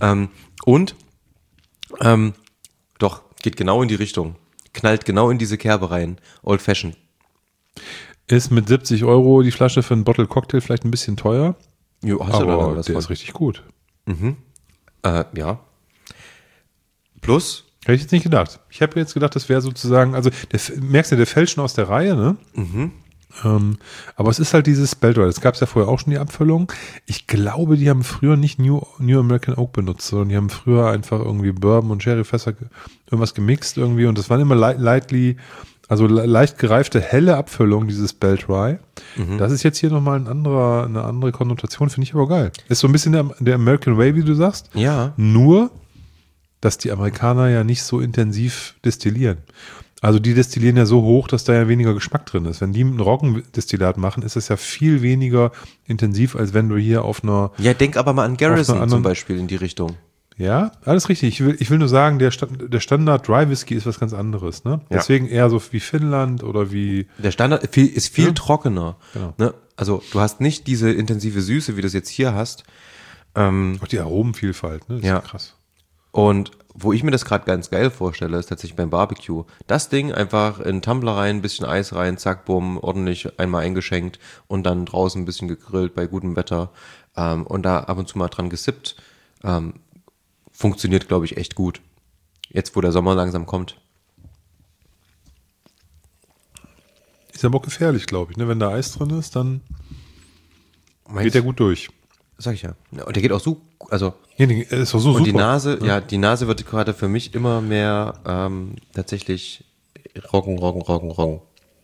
Doch, geht genau in die Richtung. Knallt genau in diese Kerbe rein. Old Fashion. Ist mit 70 € die Flasche für einen Bottle Cocktail vielleicht ein bisschen teuer. Jo, hast du da Aber was der von? ist richtig gut. Ja. Plus, Hätte ich jetzt nicht gedacht. Ich habe jetzt gedacht, das wäre sozusagen, also merkst du, der fällt schon aus der Reihe, ne? Aber es ist halt dieses Beltway. Das gab es ja vorher auch schon, die Abfüllung. Ich glaube, die haben früher nicht New American Oak benutzt, sondern die haben früher einfach irgendwie Bourbon und Sherryfässer irgendwas gemixt irgendwie und das waren immer leicht gereifte, helle Abfüllung, dieses Beltway. Das ist jetzt hier nochmal eine andere Konnotation, finde ich aber geil. Ist so ein bisschen der American Way, wie du sagst. ja, Nur, dass die Amerikaner ja nicht so intensiv destillieren. Also die destillieren ja so hoch, dass da ja weniger Geschmack drin ist. Wenn die einen Roggendestillat machen, ist es ja viel weniger intensiv, als wenn du hier auf einer... ja, denk aber mal an Garrison anderen- zum Beispiel in die Richtung. Ja, alles richtig. Ich will nur sagen, der Standard Dry Whisky ist was ganz anderes. Ne? Ja. Deswegen eher so wie Finnland oder wie... Der Standard ist viel Ja. trockener. Genau. Ne? Also du hast nicht diese intensive Süße, wie du es jetzt hier hast. Auch die Aromenvielfalt. Ne? Das Ja. ist krass. Und wo ich mir das gerade ganz geil vorstelle, ist tatsächlich beim Barbecue. Das Ding einfach in einen Tumbler rein, ein bisschen Eis rein, zack, bumm, ordentlich einmal eingeschenkt und dann draußen ein bisschen gegrillt bei gutem Wetter und da ab und zu mal dran gesippt. Funktioniert, glaube ich, echt gut. Jetzt, wo der Sommer langsam kommt. Ist aber auch gefährlich, glaube ich. Ne? Wenn da Eis drin ist, dann Meinst geht der gut durch. Sag ich ja. Und der geht auch so, also Ja, ist doch so und super. die Nase, ja, die Nase wird gerade für mich immer mehr tatsächlich Roggen.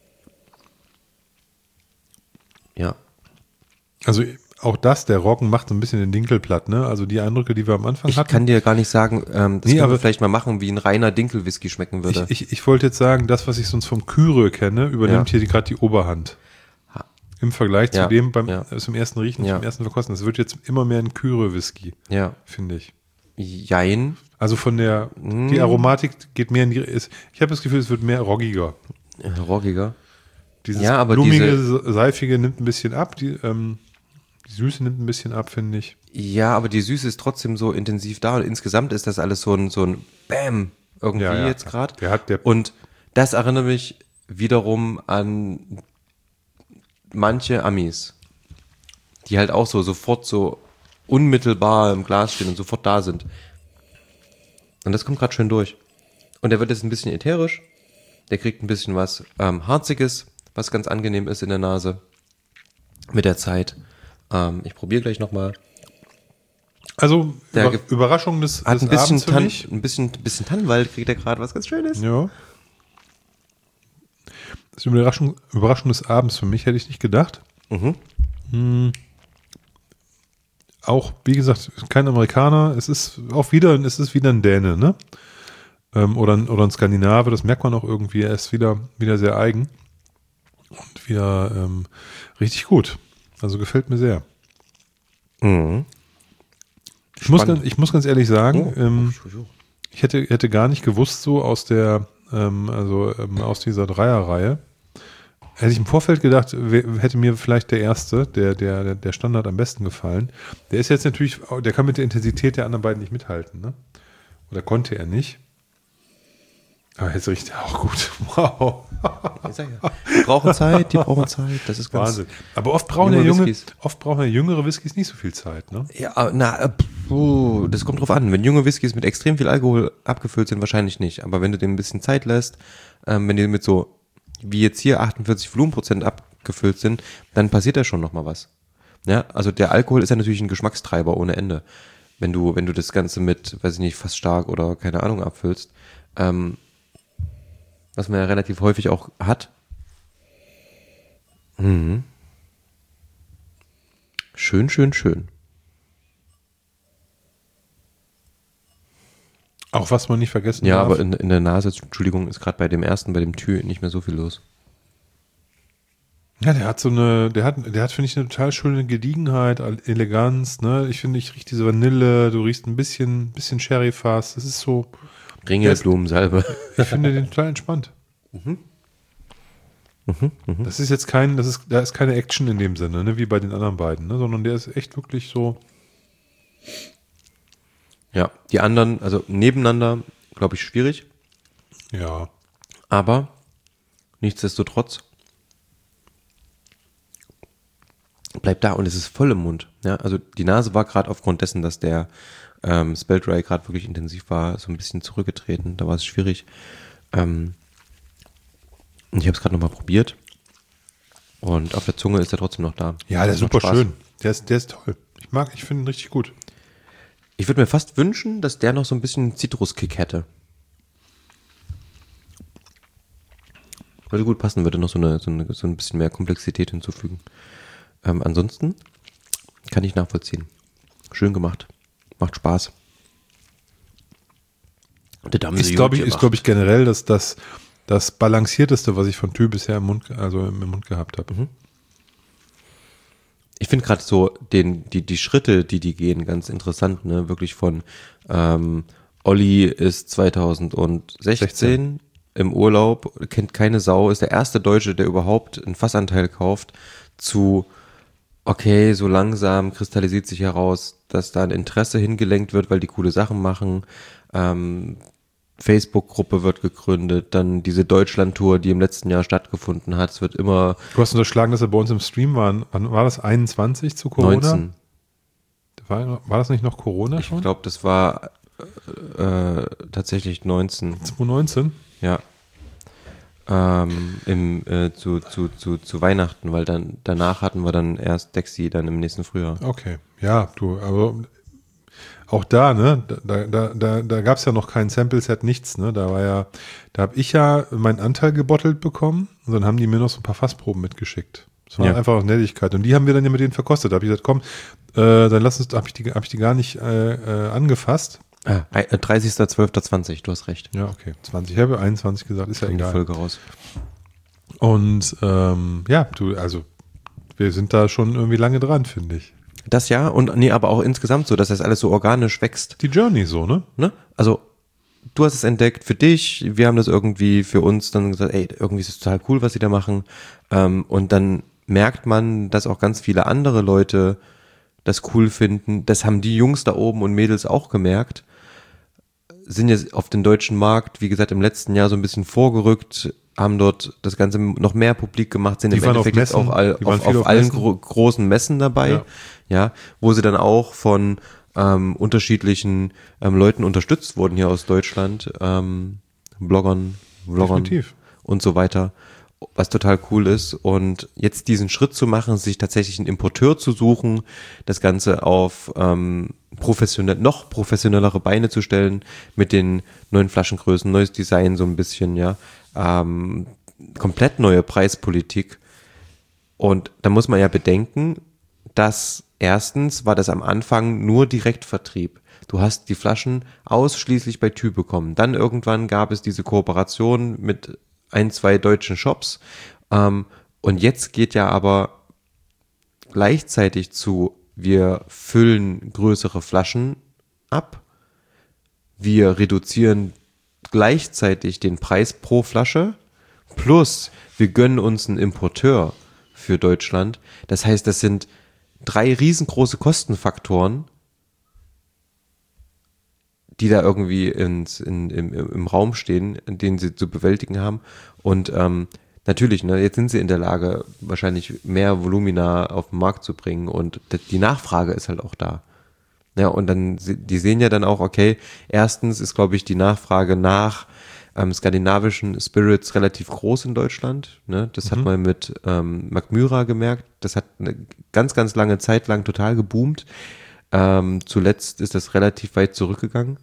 Ja. Also auch der Roggen macht so ein bisschen den Dinkel platt, ne? Also die Eindrücke, die wir am Anfang Ich hatten. kann dir gar nicht sagen, das können wir aber- vielleicht mal machen, wie ein reiner Dinkelwhisky schmecken würde. Ich wollte jetzt sagen, das, was ich sonst vom Kyre kenne, übernimmt Ja. hier gerade die Oberhand. Im Vergleich Ja, zu dem ja. zum ersten Riechen, Ja. zum ersten Verkosten. Das wird jetzt immer mehr ein Kyre-Whisky, Ja. finde ich. Jein. Also die Aromatik geht mehr in die, ich habe das Gefühl, es wird mehr roggiger. Roggiger. Dieses Ja, aber blumige, seifige nimmt ein bisschen ab, die Süße nimmt ein bisschen ab, finde ich. Ja, aber die Süße ist trotzdem so intensiv da und insgesamt ist das alles so ein Bam irgendwie Ja, ja. jetzt gerade. Der- Und das erinnert mich wiederum an manche Amis, die halt auch so sofort so unmittelbar im Glas stehen und sofort da sind. Und das kommt gerade schön durch. Und der wird jetzt ein bisschen ätherisch. Der kriegt ein bisschen was Harziges, was ganz angenehm ist in der Nase mit der Zeit. Ich probiere gleich nochmal. Also Der Überraschung des Hat ein bisschen, Abends für mich. ein bisschen Tannenwald, kriegt er gerade was ganz Schönes. Ja. Das ist eine Überraschung des Abends für mich, hätte ich nicht gedacht. Auch, wie gesagt, kein Amerikaner. Es ist wieder ein Däne, ne? Oder ein Skandinave, das merkt man auch irgendwie. Er ist wieder sehr eigen und wieder richtig gut. Also gefällt mir sehr. Mhm. Ich muss ganz ehrlich sagen, ich hätte gar nicht gewusst, so aus aus dieser Dreierreihe. Hätte ich im Vorfeld gedacht, hätte mir vielleicht der Standard am besten gefallen. Der ist jetzt natürlich, der kann mit der Intensität der anderen beiden nicht mithalten, ne? Oder konnte er nicht. Aber jetzt riecht er auch gut. Wow. Ich sag ja, die brauchen Zeit. Das ist ganz Wahnsinn. Aber oft brauchen ja jüngere Whiskys nicht so viel Zeit, ne? Ja, das kommt drauf an. Wenn junge Whiskys mit extrem viel Alkohol abgefüllt sind, wahrscheinlich nicht. Aber wenn du dem ein bisschen Zeit lässt, wenn die mit so, wie jetzt hier 48 Volumenprozent abgefüllt sind, dann passiert da schon nochmal was. Ja, also der Alkohol ist ja natürlich ein Geschmackstreiber ohne Ende. Wenn du das Ganze mit, weiß ich nicht, fast stark oder keine Ahnung abfüllst, was man ja relativ häufig auch hat. Mhm. Schön. Auch was man nicht vergessen Ja, darf. aber in der Nase, Entschuldigung, ist gerade bei dem Tü nicht mehr so viel los. Ja, der hat, finde ich, eine total schöne Gediegenheit, Eleganz, ne? Ich finde, ich rieche diese Vanille, du riechst ein bisschen Sherry-Fass, das ist so. Ringelblumensalbe. Ich finde den total entspannt. Das ist jetzt da ist keine Action in dem Sinne, ne, wie bei den anderen beiden, ne, sondern der ist echt wirklich so. Ja, die anderen, also nebeneinander, glaube ich, schwierig. Ja. Aber nichtsdestotrotz bleibt da und es ist voll im Mund. Ja, also die Nase war gerade aufgrund dessen, dass der Spell Dry gerade wirklich intensiv war, so ein bisschen zurückgetreten. Da war es schwierig. Und ich habe es gerade nochmal probiert. Und auf der Zunge ist er trotzdem noch da. Ja, der ist super Spaß. schön. Der ist toll. Ich finde ihn richtig gut. Ich würde mir fast wünschen, dass der noch so ein bisschen Zitruskick hätte. Weil gut passen würde, noch so ein bisschen mehr Komplexität hinzufügen. Ansonsten kann ich nachvollziehen. Schön gemacht. Macht Spaß. Ist, glaube ich, generell das Balancierteste, was ich von Tü bisher im Mund gehabt habe. Ich finde gerade so die Schritte, die gehen, ganz interessant, ne? Wirklich von Olli ist 2016 im Urlaub, kennt keine Sau, ist der erste Deutsche, der überhaupt einen Fassanteil kauft, zu okay, so langsam kristallisiert sich heraus, dass da ein Interesse hingelenkt wird, weil die coole Sachen machen. Facebook-Gruppe wird gegründet, dann diese Deutschland-Tour, die im letzten Jahr stattgefunden hat. Es wird immer. Du hast unterschlagen, dass wir bei uns im Stream waren. Wann war das? 21 zu Corona? 19. War das nicht noch Corona schon? Ich glaube, das war tatsächlich 19. 2019? Ja. Zu Weihnachten, weil dann danach hatten wir dann erst Dexy, dann im nächsten Frühjahr. Okay, ja, aber auch da, ne, da gab es ja noch kein Sample-Set, nichts, ne, da habe ich ja meinen Anteil gebottelt bekommen und dann haben die mir noch so ein paar Fassproben mitgeschickt. Das war einfach auch Nettigkeit und die haben wir dann ja mit denen verkostet. Da habe ich gesagt, komm, dann habe ich die gar nicht angefasst. 30.12.20, du hast recht. Ja, okay, 20, ich habe 21 gesagt, ist ja Kommt die egal. Folge raus. Und wir sind da schon irgendwie lange dran, finde ich. Das ja, und aber auch insgesamt so, dass das alles so organisch wächst. Die Journey so, ne? Also, du hast es entdeckt für dich, wir haben das irgendwie für uns dann gesagt, ey, irgendwie ist es total cool, was sie da machen. Und dann merkt man, dass auch ganz viele andere Leute das cool finden. Das haben die Jungs da oben und Mädels auch gemerkt. Sind jetzt auf den deutschen Markt, wie gesagt, im letzten Jahr so ein bisschen vorgerückt, haben dort das Ganze noch mehr publik gemacht, sind im Endeffekt jetzt auf allen großen Messen dabei, ja, wo sie dann auch von unterschiedlichen Leuten unterstützt wurden hier aus Deutschland, Bloggern Definitiv. und so weiter. was total cool ist. Und jetzt diesen Schritt zu machen, sich tatsächlich einen Importeur zu suchen, das Ganze auf noch professionellere Beine zu stellen, mit den neuen Flaschengrößen, neues Design so ein bisschen, ja, komplett neue Preispolitik. Und da muss man ja bedenken, dass erstens war das am Anfang nur Direktvertrieb. Du hast die Flaschen ausschließlich bei Tü bekommen. Dann irgendwann gab es diese Kooperation mit 1, 2 deutschen Shops. Und jetzt geht ja aber gleichzeitig zu, wir füllen größere Flaschen ab. Wir reduzieren gleichzeitig den Preis pro Flasche. Plus, wir gönnen uns einen Importeur für Deutschland. Das heißt, das sind 3 riesengroße Kostenfaktoren, die da irgendwie im Raum stehen, den sie zu bewältigen haben. Und natürlich, ne, jetzt sind sie in der Lage, wahrscheinlich mehr Volumina auf den Markt zu bringen und die Nachfrage ist halt auch da. Ja, und dann, die sehen ja dann auch, okay, erstens ist, glaube ich, die Nachfrage nach skandinavischen Spirits relativ groß in Deutschland. Ne? Das hat man mit Mackmyra gemerkt. Das hat eine ganz, ganz lange Zeit lang total geboomt. Zuletzt ist das relativ weit zurückgegangen.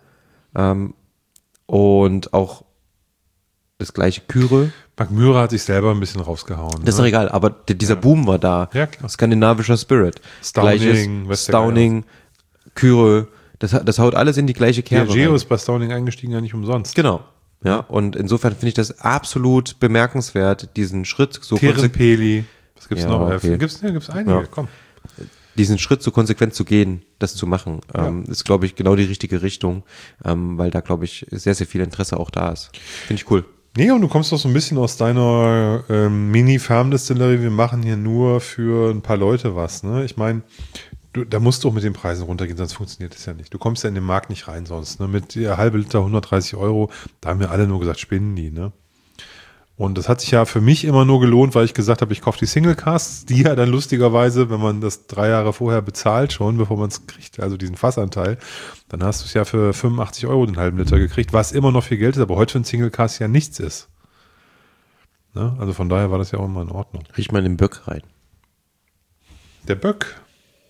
Und auch das gleiche Kyre. Mackmyra hat sich selber ein bisschen rausgehauen. Das ist doch egal, aber dieser Boom war da. Ja, klar. Skandinavischer Spirit. Stauning, Kyre, das haut alles in die gleiche Kerbe. Geo ist bei Stauning eingestiegen, ja nicht umsonst. Genau. Ja, und insofern finde ich das absolut bemerkenswert, diesen Schritt so Terepeli. Was gibt's noch? Okay. Gibt's einige, ja. Komm. Diesen Schritt so konsequent zu gehen, das zu machen, ist, glaube ich, genau die richtige Richtung, weil da, glaube ich, sehr, sehr viel Interesse auch da ist. Finde ich cool. Nee, und du kommst doch so ein bisschen aus deiner Mini-Farm-Distillerie. Wir machen hier nur für ein paar Leute was. Ne? Ich meine, da musst du auch mit den Preisen runtergehen, sonst funktioniert das ja nicht. Du kommst ja in den Markt nicht rein sonst. Ne? Mit der halbe Liter 130 €, da haben wir alle nur gesagt, spinnen die. Ne? Und das hat sich ja für mich immer nur gelohnt, weil ich gesagt habe, ich kaufe die Single Casks, die ja dann lustigerweise, wenn man das 3 Jahre vorher bezahlt schon, bevor man es kriegt, also diesen Fassanteil, dann hast du es ja für 85 € den halben Liter gekriegt, was immer noch viel Geld ist, aber heute für einen Single Cask ja nichts ist. Ne? Also von daher war das ja auch immer in Ordnung. Riech mal in den Böck rein. Der Böck.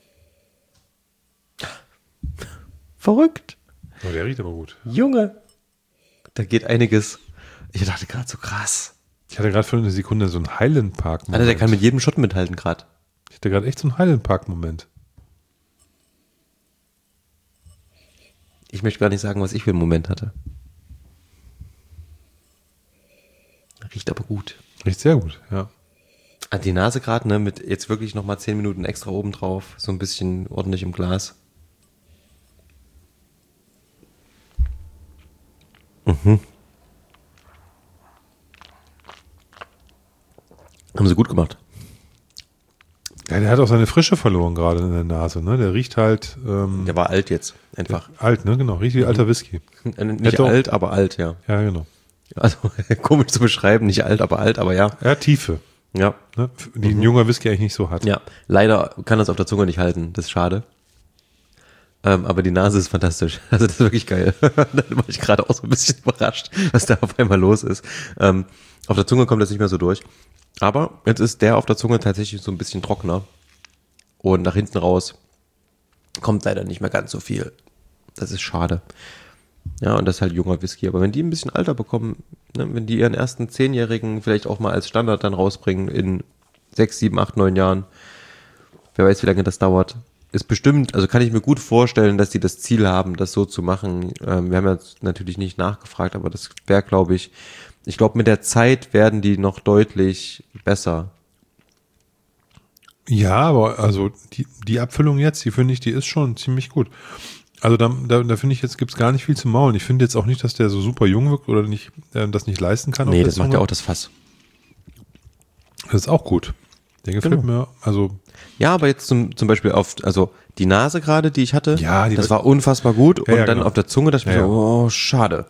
Verrückt. Oh, der riecht aber gut. Junge. Da geht einiges. Ich dachte gerade so krass. Ich hatte gerade für eine Sekunde so einen Highland Park-Moment. Alter, der kann mit jedem Shot mithalten gerade. Ich hatte gerade echt so einen Highland Park-Moment. Ich möchte gar nicht sagen, was ich für einen Moment hatte. Riecht aber gut. Riecht sehr gut, ja. An die Nase gerade, ne, mit jetzt wirklich nochmal 10 Minuten extra oben drauf. So ein bisschen ordentlich im Glas. Haben sie gut gemacht. Ja, der hat auch seine Frische verloren gerade in der Nase, ne? Der riecht halt. Der war alt jetzt, einfach. Alt, ne? Genau. Riecht wie alter Whisky. Nicht alt, aber alt, ja. Ja, genau. Also komisch zu beschreiben, nicht alt, aber ja. Ja, Tiefe. Ja. Ne? Die ein junger Whisky eigentlich nicht so hat. Ja, leider kann das auf der Zunge nicht halten, das ist schade. Aber die Nase ist fantastisch. Also das ist wirklich geil. Da war ich gerade auch so ein bisschen überrascht, was da auf einmal los ist. Auf der Zunge kommt das nicht mehr so durch. Aber jetzt ist der auf der Zunge tatsächlich so ein bisschen trockener. Und nach hinten raus kommt leider nicht mehr ganz so viel. Das ist schade. Ja, und das ist halt junger Whisky. Aber wenn die ein bisschen Alter bekommen, ne, wenn die ihren ersten 10-Jährigen vielleicht auch mal als Standard dann rausbringen in 6, 7, 8, 9 Jahren, wer weiß, wie lange das dauert, ist bestimmt, also kann ich mir gut vorstellen, dass die das Ziel haben, das so zu machen. Wir haben jetzt natürlich nicht nachgefragt, aber das wäre, glaube ich glaube, mit der Zeit werden die noch deutlich besser. Ja, aber also die Abfüllung jetzt, die finde ich, die ist schon ziemlich gut. Also da finde ich, jetzt gibt es gar nicht viel zu maulen. Ich finde jetzt auch nicht, dass der so super jung wirkt oder nicht, das nicht leisten kann. Nee, das macht ja auch das Fass. Das ist auch gut. Der gefällt mir, also. Ja, aber jetzt zum Beispiel also die Nase gerade, die ich hatte, ja, das war unfassbar gut. Und dann genau. auf der Zunge dachte ich mir so, oh, schade.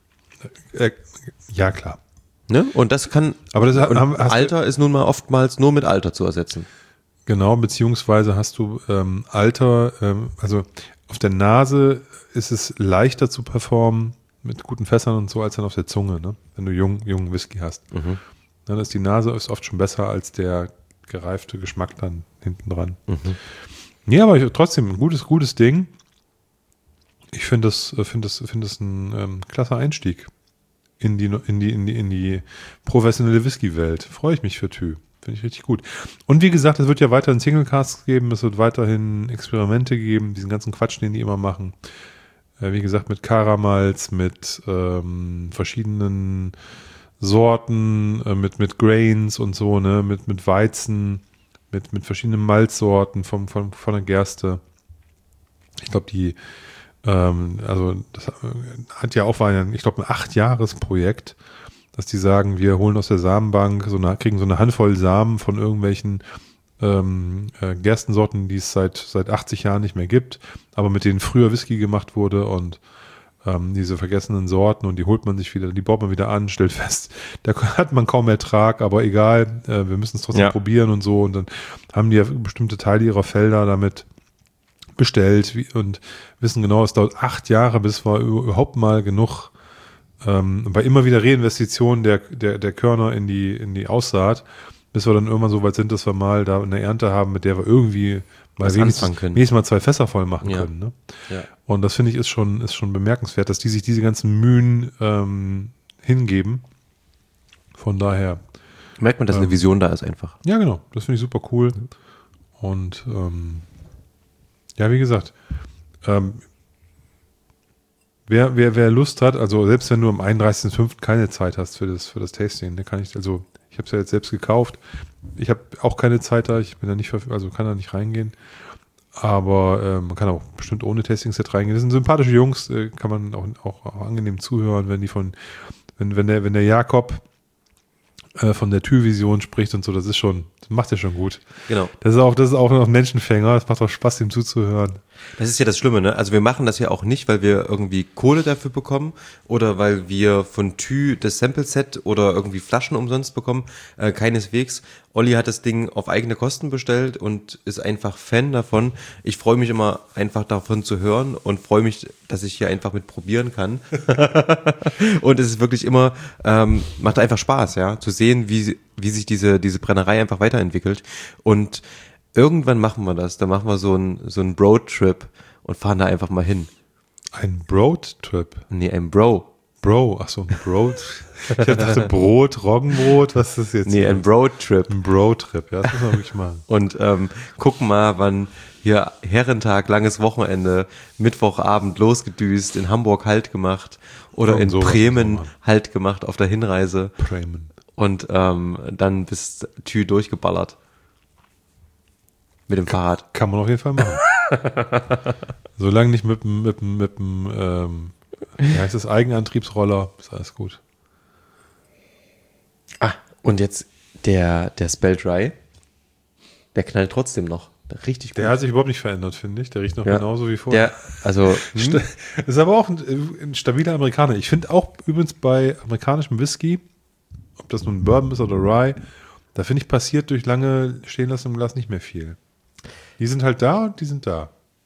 Ja, klar. Ne? Und das kann, aber das Alter ist nun mal oftmals nur mit Alter zu ersetzen. Genau, beziehungsweise hast du Alter, also auf der Nase ist es leichter zu performen mit guten Fässern und so, als dann auf der Zunge, ne? Wenn du jungen Whisky hast. Dann ist die Nase oft schon besser als der gereifte Geschmack dann hinten dran. Ja, aber trotzdem ein gutes Ding. Ich finde das ein klasse Einstieg in die professionelle Whisky-Welt. Freue ich mich für Thü. Finde ich richtig gut. Und wie gesagt, es wird ja weiterhin Single-Casts geben, es wird weiterhin Experimente geben, diesen ganzen Quatsch, den die immer machen. Wie gesagt, mit Karamals, mit verschiedenen Sorten, mit Grains und so, ne, mit Weizen, mit verschiedenen Malzsorten von der Gerste. Ich glaube, also das hat ja auch, ich glaube, ein 8-Jahres-Projekt, dass die sagen, wir holen aus der Samenbank, kriegen so eine Handvoll Samen von irgendwelchen Gerstensorten, die es seit 80 Jahren nicht mehr gibt, aber mit denen früher Whisky gemacht wurde und diese vergessenen Sorten und die holt man sich wieder, die baut man wieder an, stellt fest, da hat man kaum Ertrag, aber egal, wir müssen es trotzdem probieren und so und dann haben die ja bestimmte Teile ihrer Felder damit bestellt und wissen genau, es dauert 8 Jahre, bis wir überhaupt mal genug bei immer wieder Reinvestitionen der Körner in die Aussaat, bis wir dann irgendwann so weit sind, dass wir mal da eine Ernte haben, mit der wir irgendwie mal wenigstens mal 2 Fässer voll machen können. Ne? Ja. Und das finde ich ist schon bemerkenswert, dass die sich diese ganzen Mühen hingeben. Von daher merkt man, dass eine Vision da ist einfach. Ja, genau. Das finde ich super cool. Und ja, wie gesagt, wer Lust hat, also selbst wenn du am 31.05. keine Zeit hast für das Tasting, dann kann ich habe es ja jetzt selbst gekauft. Ich habe auch keine Zeit da, ich bin da nicht, also kann da nicht reingehen. Aber man kann auch bestimmt ohne Tasting-Set reingehen. Das sind sympathische Jungs, kann man auch angenehm zuhören, wenn der Jakob von der Thü-Vision spricht und so, das macht er schon gut. Genau. Das ist auch ein Menschenfänger, es macht auch Spaß, ihm zuzuhören. Das ist ja das Schlimme, ne? Also wir machen das ja auch nicht, weil wir irgendwie Kohle dafür bekommen oder weil wir von Thü das Sample-Set oder irgendwie Flaschen umsonst bekommen. Keineswegs. Olli hat das Ding auf eigene Kosten bestellt und ist einfach Fan davon. Ich freue mich immer einfach davon zu hören und freue mich, dass ich hier einfach mit probieren kann. Und es ist wirklich immer, macht einfach Spaß, ja, zu sehen, wie sich diese Brennerei einfach weiterentwickelt. Und irgendwann machen wir das. Da machen wir so einen Broad-Trip und fahren da einfach mal hin. Ein Broad-Trip? Nee, ein Bro. Bro, ach so, ein Broad. Ich dachte Brot, Roggenbrot, was ist das jetzt? Nee, ein Broad-Trip. Ein Broad-Trip, ja, das müssen wir wirklich machen. Und gucken mal, wann hier Herrentag, langes Wochenende, Mittwochabend losgedüst, in Hamburg Halt gemacht oder in Bremen Halt gemacht auf der Hinreise. Bremen. Und dann bis Thü durchgeballert. Mit dem Fahrrad. Kann man auf jeden Fall machen. Solange nicht mit dem wie heißt das, Eigenantriebsroller, ist alles gut. Ah, und jetzt der Spell Dry, der knallt trotzdem noch. Richtig gut. Der hat sich überhaupt nicht verändert, finde ich. Der riecht noch genauso wie vorher. Ist aber auch ein stabiler Amerikaner. Ich finde auch übrigens bei amerikanischem Whisky, ob das nun Bourbon ist oder Rye, da finde ich passiert durch lange stehen lassen im Glas nicht mehr viel. Die sind halt da und die sind da.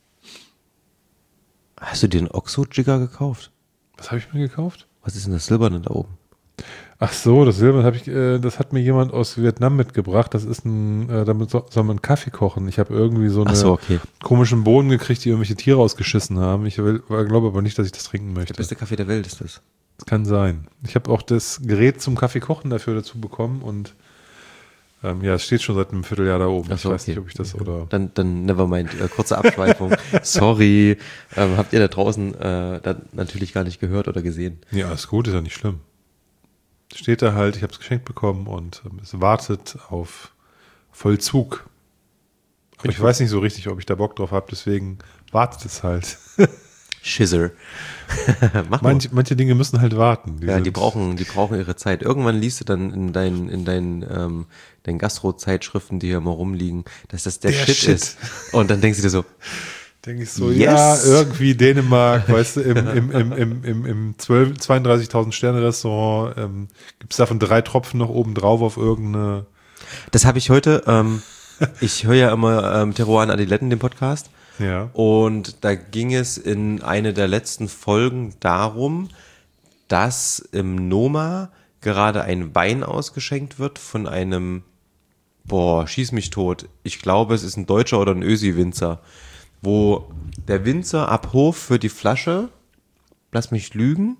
Hast du dir einen Oxo-Jigger gekauft? Was habe ich mir gekauft? Was ist denn das Silberne da oben? Ach so, das Silberne das hat mir jemand aus Vietnam mitgebracht. Das ist damit soll man Kaffee kochen. Ich habe irgendwie so einen komischen Boden gekriegt, die irgendwelche Tiere ausgeschissen haben. Ich glaube aber nicht, dass ich das trinken möchte. Der beste Kaffee der Welt ist das. Das kann sein. Ich habe auch das Gerät zum Kaffee kochen dafür dazu bekommen und es steht schon seit einem Vierteljahr da oben. Ich weiß nicht, ob ich das oder... Dann nevermind. Kurze Abschweifung. Sorry. Habt ihr da draußen natürlich gar nicht gehört oder gesehen? Ja, alles gut, ist ja nicht schlimm. Steht da halt, ich habe es geschenkt bekommen und es wartet auf Vollzug. Aber ich weiß nicht so richtig, ob ich da Bock drauf habe, deswegen wartet es halt. Schizzer. Manche Dinge müssen halt warten. Die brauchen ihre Zeit. Irgendwann liest du dann in deinen Gastro-Zeitschriften, die hier immer rumliegen, dass das der Shit ist. Und dann denkst du dir so, denke ich so, ja, irgendwie Dänemark, weißt du, im 32.000 Sterne-Restaurant gibt es davon 3 Tropfen noch oben drauf auf irgendeine... Das habe ich heute, ich höre ja immer Terroir und Adiletten, den Podcast. Ja. Und da ging es in eine der letzten Folgen darum, dass im Noma gerade ein Wein ausgeschenkt wird von einem, schieß mich tot. Ich glaube, es ist ein Deutscher oder ein Ösi-Winzer, wo der Winzer ab Hof für die Flasche, lass mich lügen,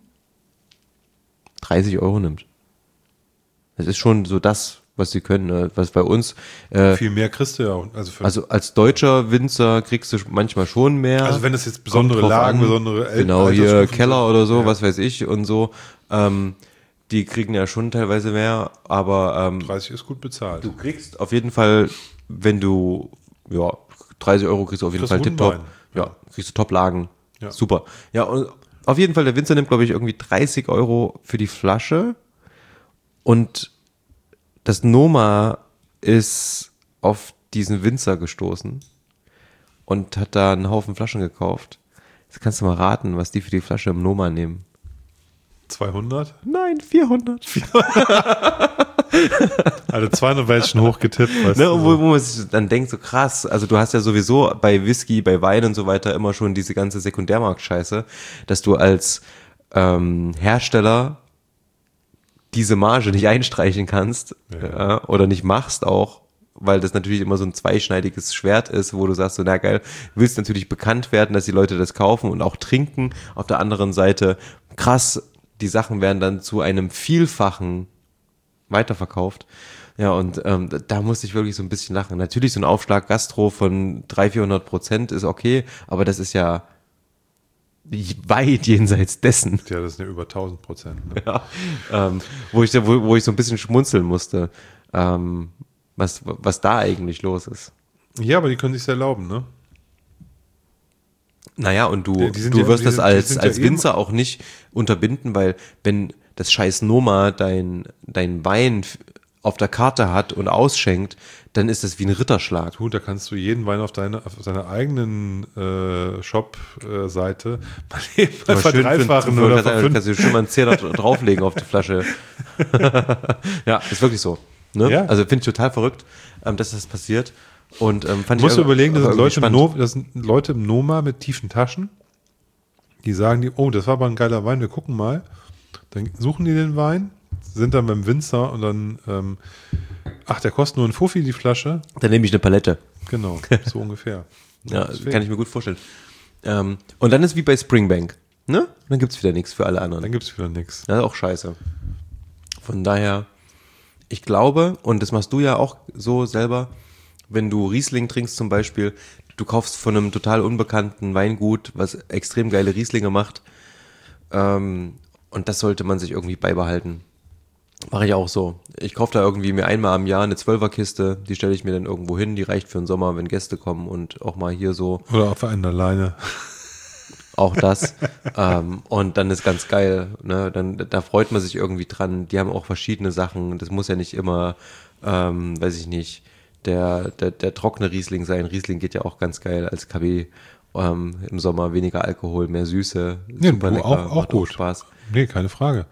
30 € nimmt. Das ist schon so das, was sie können, ne? Was bei uns. Viel mehr kriegst du ja auch. Also als deutscher Winzer kriegst du manchmal schon mehr. Also wenn es jetzt besondere Lagen, besondere genau, hier Keller oder so, ja. was weiß ich und so. Die kriegen ja schon teilweise mehr, aber 30 ist gut bezahlt. du kriegst auf jeden Fall, wenn du, 30 € kriegst du auf jeden Fall tipptopp. Ja, kriegst du Top-Lagen. Ja. Super. Ja, und auf jeden Fall, der Winzer nimmt, glaube ich, irgendwie 30 € für die Flasche. Und das Noma ist auf diesen Winzer gestoßen und hat da einen Haufen Flaschen gekauft. Jetzt kannst du mal raten, was die für die Flasche im Noma nehmen. 200? Nein, 400. Also 200 wäre jetzt schon hochgetippt. Weißt Ne, du, wo man sich dann denkt, so krass, also du hast ja sowieso bei Whisky, bei Wein und so weiter immer schon diese ganze Sekundärmarktscheiße, dass du als Hersteller diese Marge nicht einstreichen kannst oder nicht machst auch, weil das natürlich immer so ein zweischneidiges Schwert ist, wo du sagst, so na geil, willst natürlich bekannt werden, dass die Leute das kaufen und auch trinken. Auf der anderen Seite, krass, die Sachen werden dann zu einem Vielfachen weiterverkauft. Ja, und da musste ich wirklich so ein bisschen lachen. Natürlich so ein Aufschlag Gastro von 300-400% ist okay, aber das ist ja weit jenseits dessen. Ja, das sind ja über 1000%. Ne? Ja, wo ich so ein bisschen schmunzeln musste, was da eigentlich los ist. Ja, aber die können sich's erlauben, ne? Naja, und du ja, wirst das als ja Winzer auch nicht unterbinden, weil wenn das scheiß Noma dein Wein auf der Karte hat und ausschenkt, dann ist das wie ein Ritterschlag. Gut, da kannst du jeden Wein auf deiner eigenen Shop-Seite mal verdreifachen oder kannst du schon mal einen Zehner drauflegen auf die Flasche. Ja, ist wirklich so. Ne? Ja. Also finde ich total verrückt, dass das passiert. Und fand musst ich du überlegen, das spannend. sind Leute im Noma mit tiefen Taschen, die sagen, oh, das war aber ein geiler Wein, wir gucken mal. Dann suchen die den Wein, sind dann beim Winzer und dann, der kostet nur ein Fuffi, die Flasche. Dann nehme ich eine Palette. Genau, so ungefähr. Ja, kann ich mir gut vorstellen. Und dann ist wie bei Springbank, ne? Dann gibt's wieder nichts für alle anderen. Dann gibt's wieder nichts. Das ist auch scheiße. Von daher, ich glaube, und das machst du ja auch so selber, wenn du Riesling trinkst zum Beispiel, du kaufst von einem total unbekannten Weingut, was extrem geile Rieslinge macht, und das sollte man sich irgendwie beibehalten. Mache ich auch so. Ich kaufe da irgendwie mir einmal am Jahr eine 12er-Kiste, die stelle ich mir dann irgendwo hin, die reicht für den Sommer, wenn Gäste kommen und auch mal hier so. Oder auf einen alleine. Auch das. Und dann ist ganz geil. Ne? Da freut man sich irgendwie dran. Die haben auch verschiedene Sachen. Das muss ja nicht immer, weiß ich nicht, der trockene Riesling sein. Riesling geht ja auch ganz geil als KB. Im Sommer weniger Alkohol, mehr Süße. Nee, super lecker, auch macht gut. Spaß. Nee, keine Frage.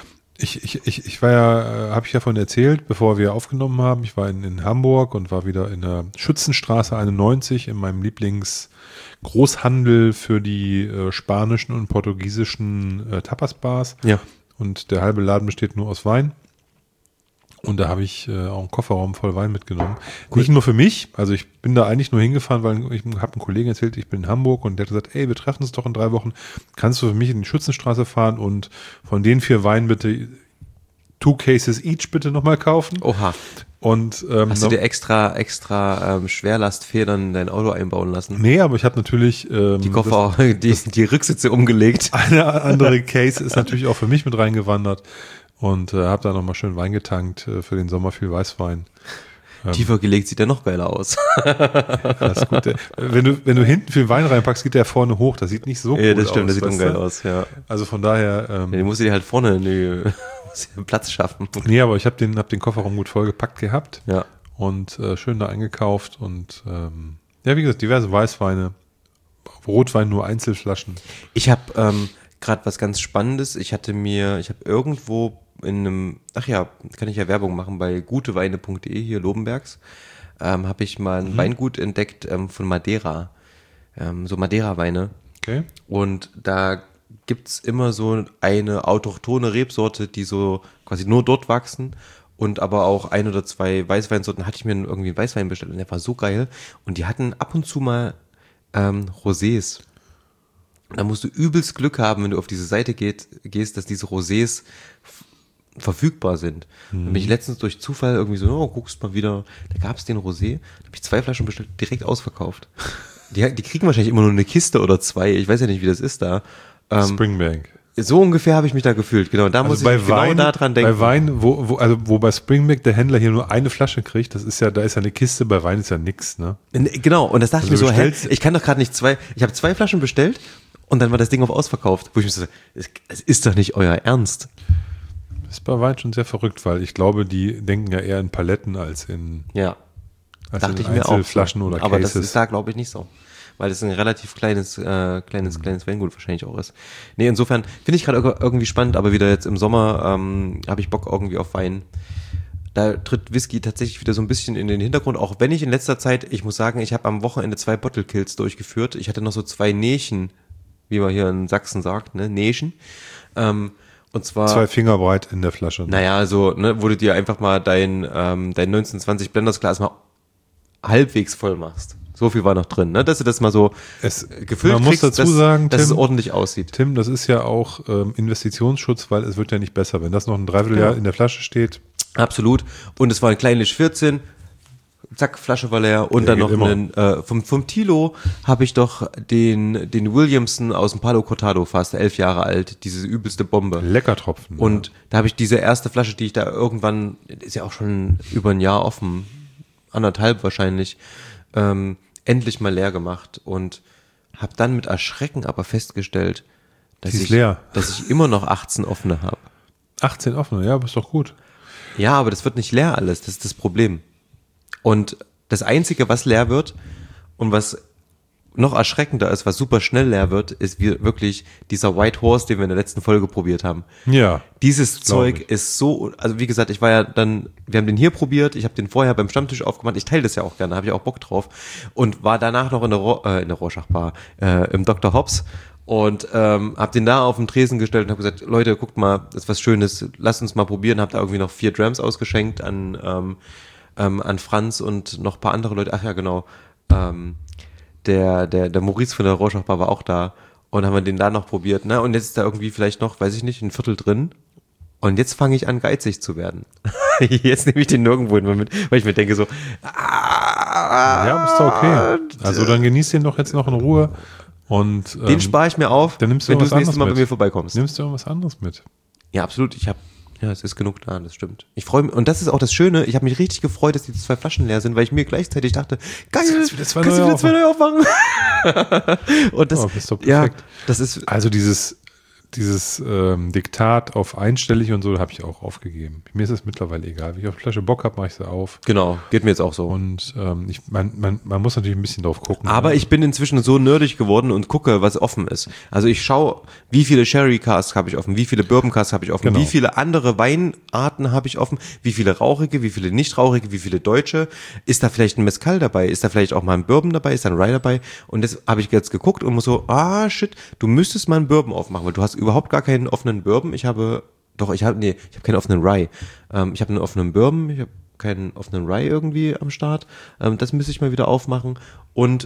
Ich war ja, habe ich davon erzählt, bevor wir aufgenommen haben. Ich war in Hamburg und war wieder in der Schützenstraße 91 in meinem Lieblingsgroßhandel für die spanischen und portugiesischen Tapas-Bars. Ja. Und der halbe Laden besteht nur aus Wein. Und da habe ich auch einen Kofferraum voll Wein mitgenommen. Cool. Nicht nur für mich, also ich bin da eigentlich nur hingefahren, weil ich habe einem Kollegen erzählt, ich bin in Hamburg und der hat gesagt, ey, wir treffen uns doch in 3 Wochen. Kannst du für mich in die Schützenstraße fahren und von den 4 Weinen bitte 2 Cases each bitte nochmal kaufen. Oha. Und, hast du dir extra Schwerlastfedern in dein Auto einbauen lassen? Nee, aber ich habe natürlich die Koffer, die Rücksitze umgelegt. Eine andere Case ist natürlich auch für mich mit reingewandert. Und habe da nochmal schön Wein getankt, für den Sommer viel Weißwein. Tiefer gelegt sieht der noch geiler aus. Das ist gut. Wenn du hinten viel Wein reinpackst, geht der vorne hoch. Das sieht nicht so ja, gut das stimmt, aus. Das sieht ungeil aus, ja. Also von daher. Den musst du dir halt vorne Platz schaffen. Nee, aber ich hab den Kofferraum gut vollgepackt gehabt. Ja. Und schön da eingekauft. Und ja, wie gesagt, diverse Weißweine. Rotwein nur Einzelflaschen. Ich habe gerade was ganz Spannendes. Ich habe irgendwo in einem, kann ich ja Werbung machen, bei guteweine.de hier Lobenbergs, habe ich mal ein Weingut entdeckt von Madeira, so Madeira-Weine. Okay. Und da gibt's immer so eine autochthone Rebsorte, die so quasi nur dort wachsen. Und aber auch 1 oder 2 Weißweinsorten hatte ich mir irgendwie einen Weißwein bestellt und der war so geil. Und die hatten ab und zu mal Rosés. Da musst du übelst Glück haben, wenn du auf diese Seite gehst, dass diese Rosés verfügbar sind. Und bin ich letztens durch Zufall irgendwie so, guckst mal wieder, da gab es den Rosé, da habe ich 2 Flaschen bestellt, direkt ausverkauft. Die kriegen wahrscheinlich immer nur eine Kiste oder 2, ich weiß ja nicht, wie das ist da. Springbank. So ungefähr habe ich mich da gefühlt, genau. Da muss ich genau daran denken. Bei Wein, wo bei Springbank der Händler hier nur eine Flasche kriegt, da ist ja eine Kiste, bei Wein ist ja nix, ne? Genau, und das dachte Also ich mir so, ich kann doch gerade nicht ich habe 2 Flaschen bestellt und dann war das Ding auf ausverkauft. Wo ich mir so, es ist doch nicht euer Ernst. Das ist bei Wein schon sehr verrückt, weil ich glaube, die denken ja eher in Paletten als in Einzelflaschen oder Cases. Aber das ist da, glaube ich, nicht so. Weil das ein relativ kleines Weingut wahrscheinlich auch ist. Nee, insofern finde ich gerade irgendwie spannend, aber wieder jetzt im Sommer habe ich Bock irgendwie auf Wein. Da tritt Whisky tatsächlich wieder so ein bisschen in den Hintergrund, auch wenn ich in letzter Zeit, ich muss sagen, ich habe am Wochenende 2 Bottle Kills durchgeführt. Ich hatte noch so 2 Näschen, wie man hier in Sachsen sagt, ne, Näschen. Und zwar 2 Finger breit in der Flasche. Naja, so, ne, wo du dir einfach mal dein 1920 Blendersglas mal halbwegs voll machst. So viel war noch drin, ne? Dass du das mal so gefüllt man muss kriegst, dazu sagen, dass Tim, es ordentlich aussieht. Tim, das ist ja auch Investitionsschutz, weil es wird ja nicht besser. Wenn das noch ein Dreivierteljahr in der Flasche steht. Absolut. Und es war ein kleines 14. Zack, Flasche war leer. Und dann noch vom Tilo habe ich doch den Williamson aus dem Palo Cortado, fast 11 Jahre alt, diese übelste Bombe. Lecker Tropfen. Und da habe ich diese erste Flasche, die ich da irgendwann, ist ja auch schon über ein Jahr offen, 1,5 wahrscheinlich, endlich mal leer gemacht und habe dann mit Erschrecken aber festgestellt, dass ich immer noch 18 offene habe. 18 offene, ja, aber ist doch gut. Ja, aber das wird nicht leer alles, das ist das Problem. Und das Einzige, was leer wird und was noch erschreckender ist, was super schnell leer wird, ist wirklich dieser White Horse, den wir in der letzten Folge probiert haben. Ja. Dieses Zeug ist so, also wie gesagt, wir haben den hier probiert, ich habe den vorher beim Stammtisch aufgemacht, ich teile das ja auch gerne, habe ich auch Bock drauf und war danach noch in der Rorschach-Bar, im Dr. Hobbs und habe den da auf den Tresen gestellt und habe gesagt, Leute, guckt mal, das ist was Schönes, lasst uns mal probieren, habe da irgendwie noch 4 Drams ausgeschenkt an Franz und noch ein paar andere Leute, ach ja, genau, der Maurice von der Rorschach-Bar war auch da und haben wir den da noch probiert, ne? Und jetzt ist da irgendwie vielleicht noch, weiß ich nicht, ein Viertel drin. Und jetzt fange ich an, geizig zu werden. Jetzt nehme ich den nirgendwo hin mit, weil ich mir denke so, ja, ist doch okay. Also dann genieß den doch jetzt noch in Ruhe und den spare ich mir auf, dann nimmst du wenn du was das nächste anderes Mal mit. bei mir vorbeikommst. Nimmst du irgendwas anderes mit? Ja, absolut. Es ist genug da, das stimmt. Ich freue mich, und das ist auch das Schöne, ich habe mich richtig gefreut, dass die 2 Flaschen leer sind, weil ich mir gleichzeitig dachte, geil, kannst du wieder 2 neue aufmachen? Und das, ist doch perfekt. Ja, das ist, also dieses Diktat auf einstellig und so habe ich auch aufgegeben. Mir ist es mittlerweile egal. Wenn ich auf eine Flasche Bock habe, mache ich sie auf. genau, geht mir jetzt auch so. Und man muss natürlich ein bisschen drauf gucken. Aber ich bin inzwischen so nerdig geworden und gucke, was offen ist. Also ich schaue, wie viele Sherry Casks habe ich offen, wie viele Bourbon Casks habe ich offen, Genau. wie viele andere Weinarten habe ich offen, wie viele rauchige, wie viele nicht rauchige, wie viele deutsche. Ist da vielleicht ein Mezcal dabei? Ist da vielleicht auch mal ein Bourbon dabei? Ist da ein Rye dabei? Und das habe ich jetzt geguckt und muss so, shit, du müsstest mal einen Bourbon aufmachen, weil du hast überhaupt gar keinen offenen Bourbon. Ich habe keinen offenen Rye. Ich habe einen offenen Bourbon, ich habe keinen offenen Rye irgendwie am Start. Das müsste ich mal wieder aufmachen. Und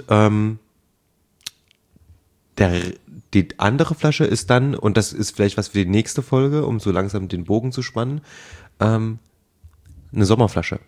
die andere Flasche ist dann, und das ist vielleicht was für die nächste Folge, um so langsam den Bogen zu spannen, eine Sommerflasche.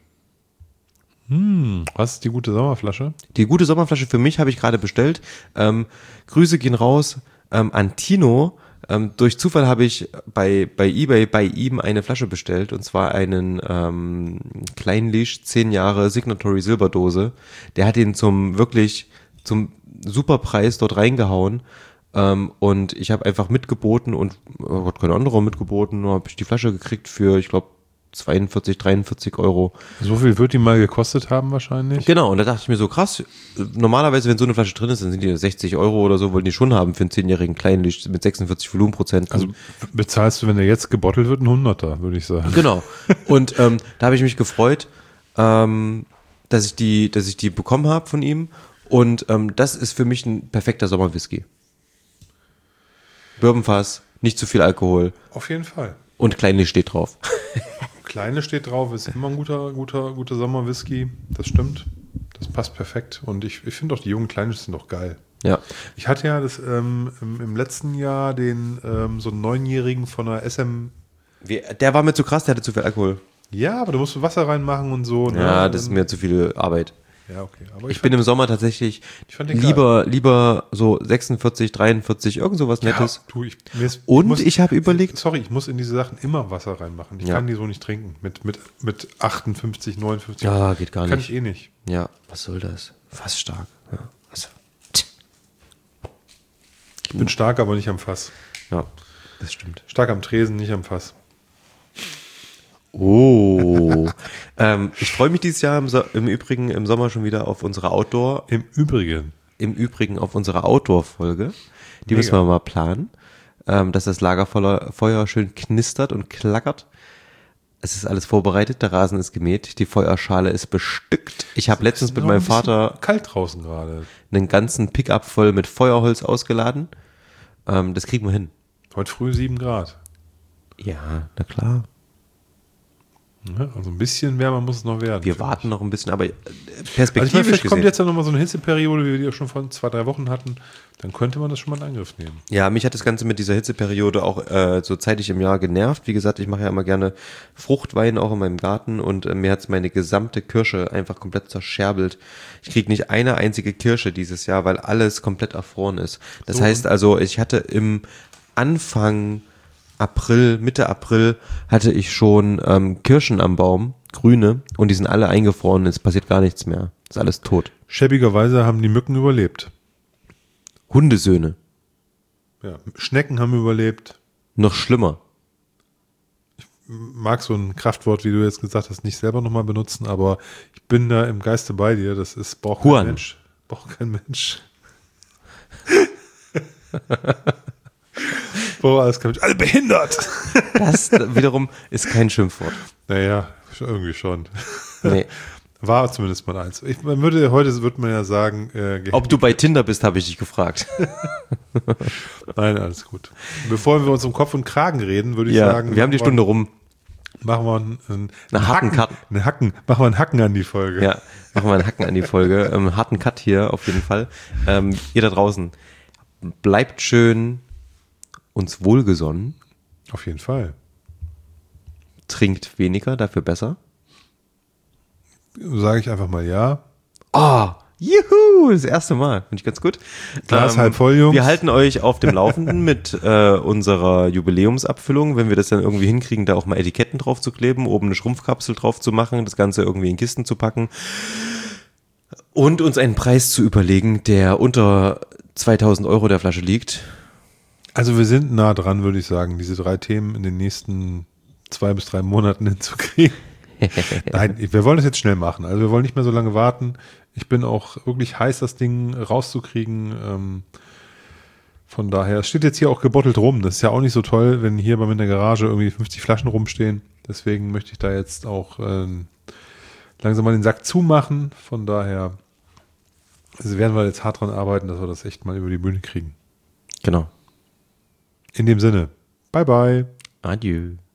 Was ist die gute Sommerflasche? Die gute Sommerflasche für mich habe ich gerade bestellt. Grüße gehen raus an Tino. Durch Zufall habe ich bei eBay bei ihm eine Flasche bestellt, und zwar einen Kleinlisch 10 Jahre Signatory Silberdose. Der hat ihn zum Superpreis dort reingehauen. Und ich habe einfach mitgeboten und hat kein anderer mitgeboten. Nur habe ich die Flasche gekriegt für, ich glaube, 42, 43 Euro. So viel wird die mal gekostet haben wahrscheinlich. Genau, und da dachte ich mir so, krass, normalerweise, wenn so eine Flasche drin ist, dann sind die 60 Euro oder so, wollen die schon haben für einen 10-jährigen Kleinlicht mit 46 Volumenprozent. Also bezahlst du, wenn der jetzt gebottelt wird, einen 100er, würde ich sagen. Genau. Und da habe ich mich gefreut, dass ich die bekommen habe von ihm. Und das ist für mich ein perfekter Sommerwhisky. Bourbonfass, nicht zu viel Alkohol. Auf jeden Fall. Und Kleinlicht steht drauf. Kleine steht drauf, ist immer ein guter Sommerwhisky. Das stimmt. Das passt perfekt. Und ich finde auch, die jungen Kleinen sind doch geil. Ja. Ich hatte ja im letzten Jahr so einen 9-Jährigen von der SM. Der war mir zu krass, der hatte zu viel Alkohol. Ja, aber du musst Wasser reinmachen und so. Ja, ne? das ist mir zu viel Arbeit. Ja, okay. Aber Ich bin im Sommer tatsächlich fand den geil. lieber so 46, 43, irgend sowas Nettes. Ja, Ich habe überlegt. Sorry, ich muss in diese Sachen immer Wasser reinmachen. Ich kann die so nicht trinken. Mit 58, 59. Ja, geht gar nicht. Kann ich eh nicht. Ja, was soll das? Fast stark. Ja, Ich bin stark, aber nicht am Fass. ja, das stimmt. Stark am Tresen, nicht am Fass. Oh. Ich freue mich dieses Jahr im Übrigen im Sommer schon wieder auf unsere Im Übrigen auf unsere Outdoor-Folge. Die müssen wir mal planen. Dass das Lagerfeuer schön knistert und klackert. Es ist alles vorbereitet, der Rasen ist gemäht, die Feuerschale ist bestückt. Ich habe letztens mit meinem Vater kalt draußen gerade. einen ganzen Pickup voll mit Feuerholz ausgeladen. Das kriegen wir hin. Heute früh 7 Grad. Ja, na klar. Ja, also ein bisschen wärmer muss es noch werden. Wir warten noch ein bisschen, aber Also perspektivisch vielleicht kommt gesehen. jetzt ja nochmal so eine Hitzeperiode, wie wir die auch schon vor 2-3 Wochen hatten. Dann könnte man das schon mal in Angriff nehmen. Ja, mich hat das Ganze mit dieser Hitzeperiode auch so zeitig im Jahr genervt. Wie gesagt, ich mache ja immer gerne Fruchtwein auch in meinem Garten und mir hat's meine gesamte Kirsche einfach komplett zerscherbelt. Ich krieg nicht eine einzige Kirsche dieses Jahr, weil alles komplett erfroren ist. Das heißt also, ich hatte im Anfang Mitte April hatte ich schon Kirschen am Baum, grüne, und die sind alle eingefroren, es passiert gar nichts mehr. Ist alles tot. Schäbigerweise haben die Mücken überlebt. Hundesöhne, Ja, Schnecken haben überlebt. noch schlimmer. Mag so ein Kraftwort, wie du jetzt gesagt hast, nicht selber nochmal benutzen, aber ich bin da im Geiste bei dir. Braucht kein Huan. Mensch. Braucht kein Mensch. Boah, alles kein Mensch. Alle behindert! Das wiederum ist kein Schimpfwort. Naja, irgendwie schon. Nee. War zumindest mal eins. Heute würde man ja sagen, Ob du bei Tinder bist, habe ich dich gefragt. nein, alles gut. Bevor wir uns um Kopf und Kragen reden, würde ich Ja, sagen, wir haben die Stunde rum. machen wir einen harten Cut. machen wir einen Hacken an die Folge. Ja, machen wir einen Hacken an die Folge. Harten Cut hier auf jeden Fall. Ihr da draußen, bleibt schön uns wohlgesonnen. Auf jeden Fall. Trinkt weniger, dafür besser. Sage ich einfach mal ja. Juhu, das erste Mal. Finde ich ganz gut. Glas halb voll, Jungs. Wir halten euch auf dem Laufenden mit unserer Jubiläumsabfüllung, wenn wir das dann irgendwie hinkriegen, da auch mal Etiketten drauf zu kleben, oben eine Schrumpfkapsel drauf zu machen, das Ganze irgendwie in Kisten zu packen und uns einen Preis zu überlegen, der unter 2.000 € der Flasche liegt. Also wir sind nah dran, würde ich sagen, diese 3 Themen in den nächsten 2 bis 3 Monaten hinzukriegen. Nein, wir wollen das jetzt schnell machen. Also wir wollen nicht mehr so lange warten. Ich bin auch wirklich heiß, das Ding rauszukriegen. Von daher, es steht jetzt hier auch gebottelt rum. Das ist ja auch nicht so toll, wenn hier bei mir in der Garage irgendwie 50 Flaschen rumstehen. Deswegen möchte ich da jetzt auch langsam mal den Sack zumachen. Von daher werden wir jetzt hart dran arbeiten, dass wir das echt mal über die Bühne kriegen. Genau. In dem Sinne, bye bye. Adieu.